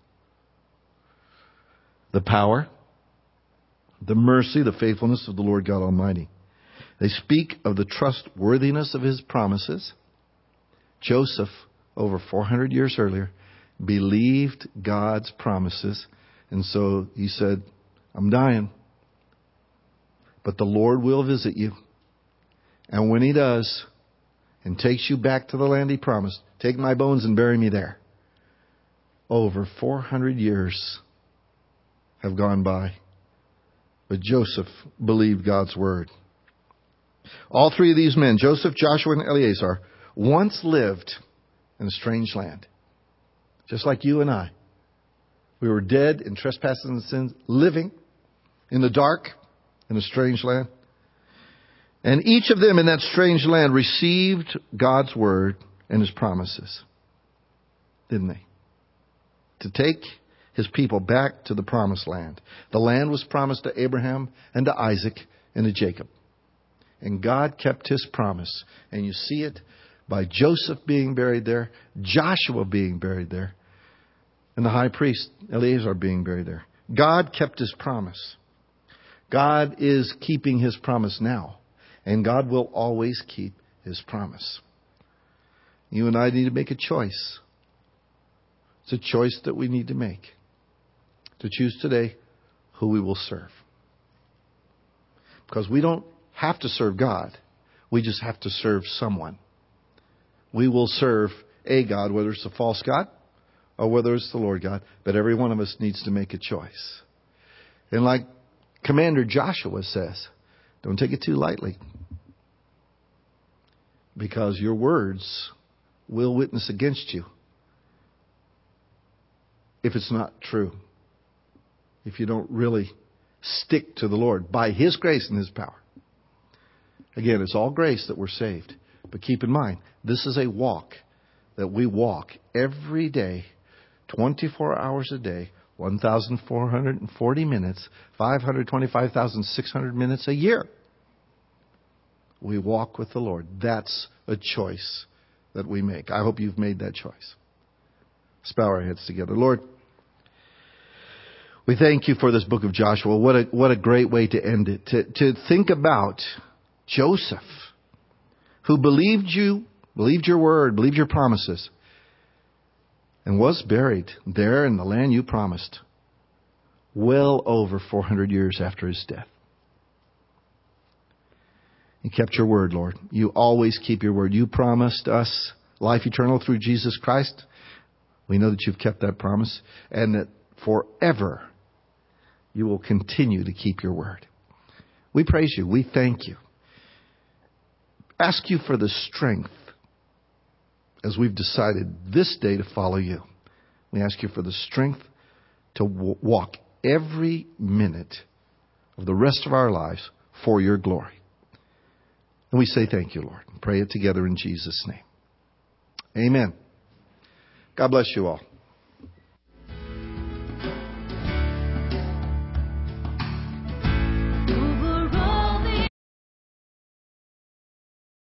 The power, the mercy, the faithfulness of the Lord God Almighty. They speak of the trustworthiness of His promises. Joseph, over four hundred years earlier, believed God's promises. And so he said, I'm dying. But the Lord will visit you. And when He does, and takes you back to the land He promised, take my bones and bury me there. Over four hundred years have gone by. But Joseph believed God's word. All three of these men, Joseph, Joshua, and Eleazar, once lived in a strange land. Just like you and I. We were dead in trespasses and sins, living in the dark in a strange land. And each of them in that strange land received God's word and His promises. Didn't they? To take His people back to the promised land. The land was promised to Abraham and to Isaac and to Jacob. And God kept His promise. And you see it by Joseph being buried there, Joshua being buried there, and the high priest Eleazar being buried there. God kept His promise. God is keeping His promise now. And God will always keep His promise. You and I need to make a choice. It's a choice that we need to make. To choose today who we will serve. Because we don't have to serve God. We just have to serve someone. We will serve a God, whether it's a false God or whether it's the Lord God. But every one of us needs to make a choice. And like Commander Joshua says, don't take it too lightly. Because your words will witness against you. If it's not true. If you don't really stick to the Lord by His grace and His power. Again, it's all grace that we're saved. But keep in mind, this is a walk that we walk every day, twenty-four hours a day, one thousand four hundred forty minutes, five hundred twenty-five thousand six hundred minutes a year. We walk with the Lord. That's a choice that we make. I hope you've made that choice. Let's bow our heads together. Lord, we thank You for this book of Joshua. What a, what a great way to end it. To, to think about Joseph, who believed You, believed Your word, believed Your promises, and was buried there in the land You promised, well over four hundred years after his death. You kept Your word, Lord. You always keep Your word. You promised us life eternal through Jesus Christ. We know that You've kept that promise, and that forever You will continue to keep Your word. We praise You. We thank You. Ask You for the strength as we've decided this day to follow You. We ask You for the strength to w- walk every minute of the rest of our lives for Your glory. And we say thank You, Lord. Pray it together in Jesus' name. Amen. God bless you all.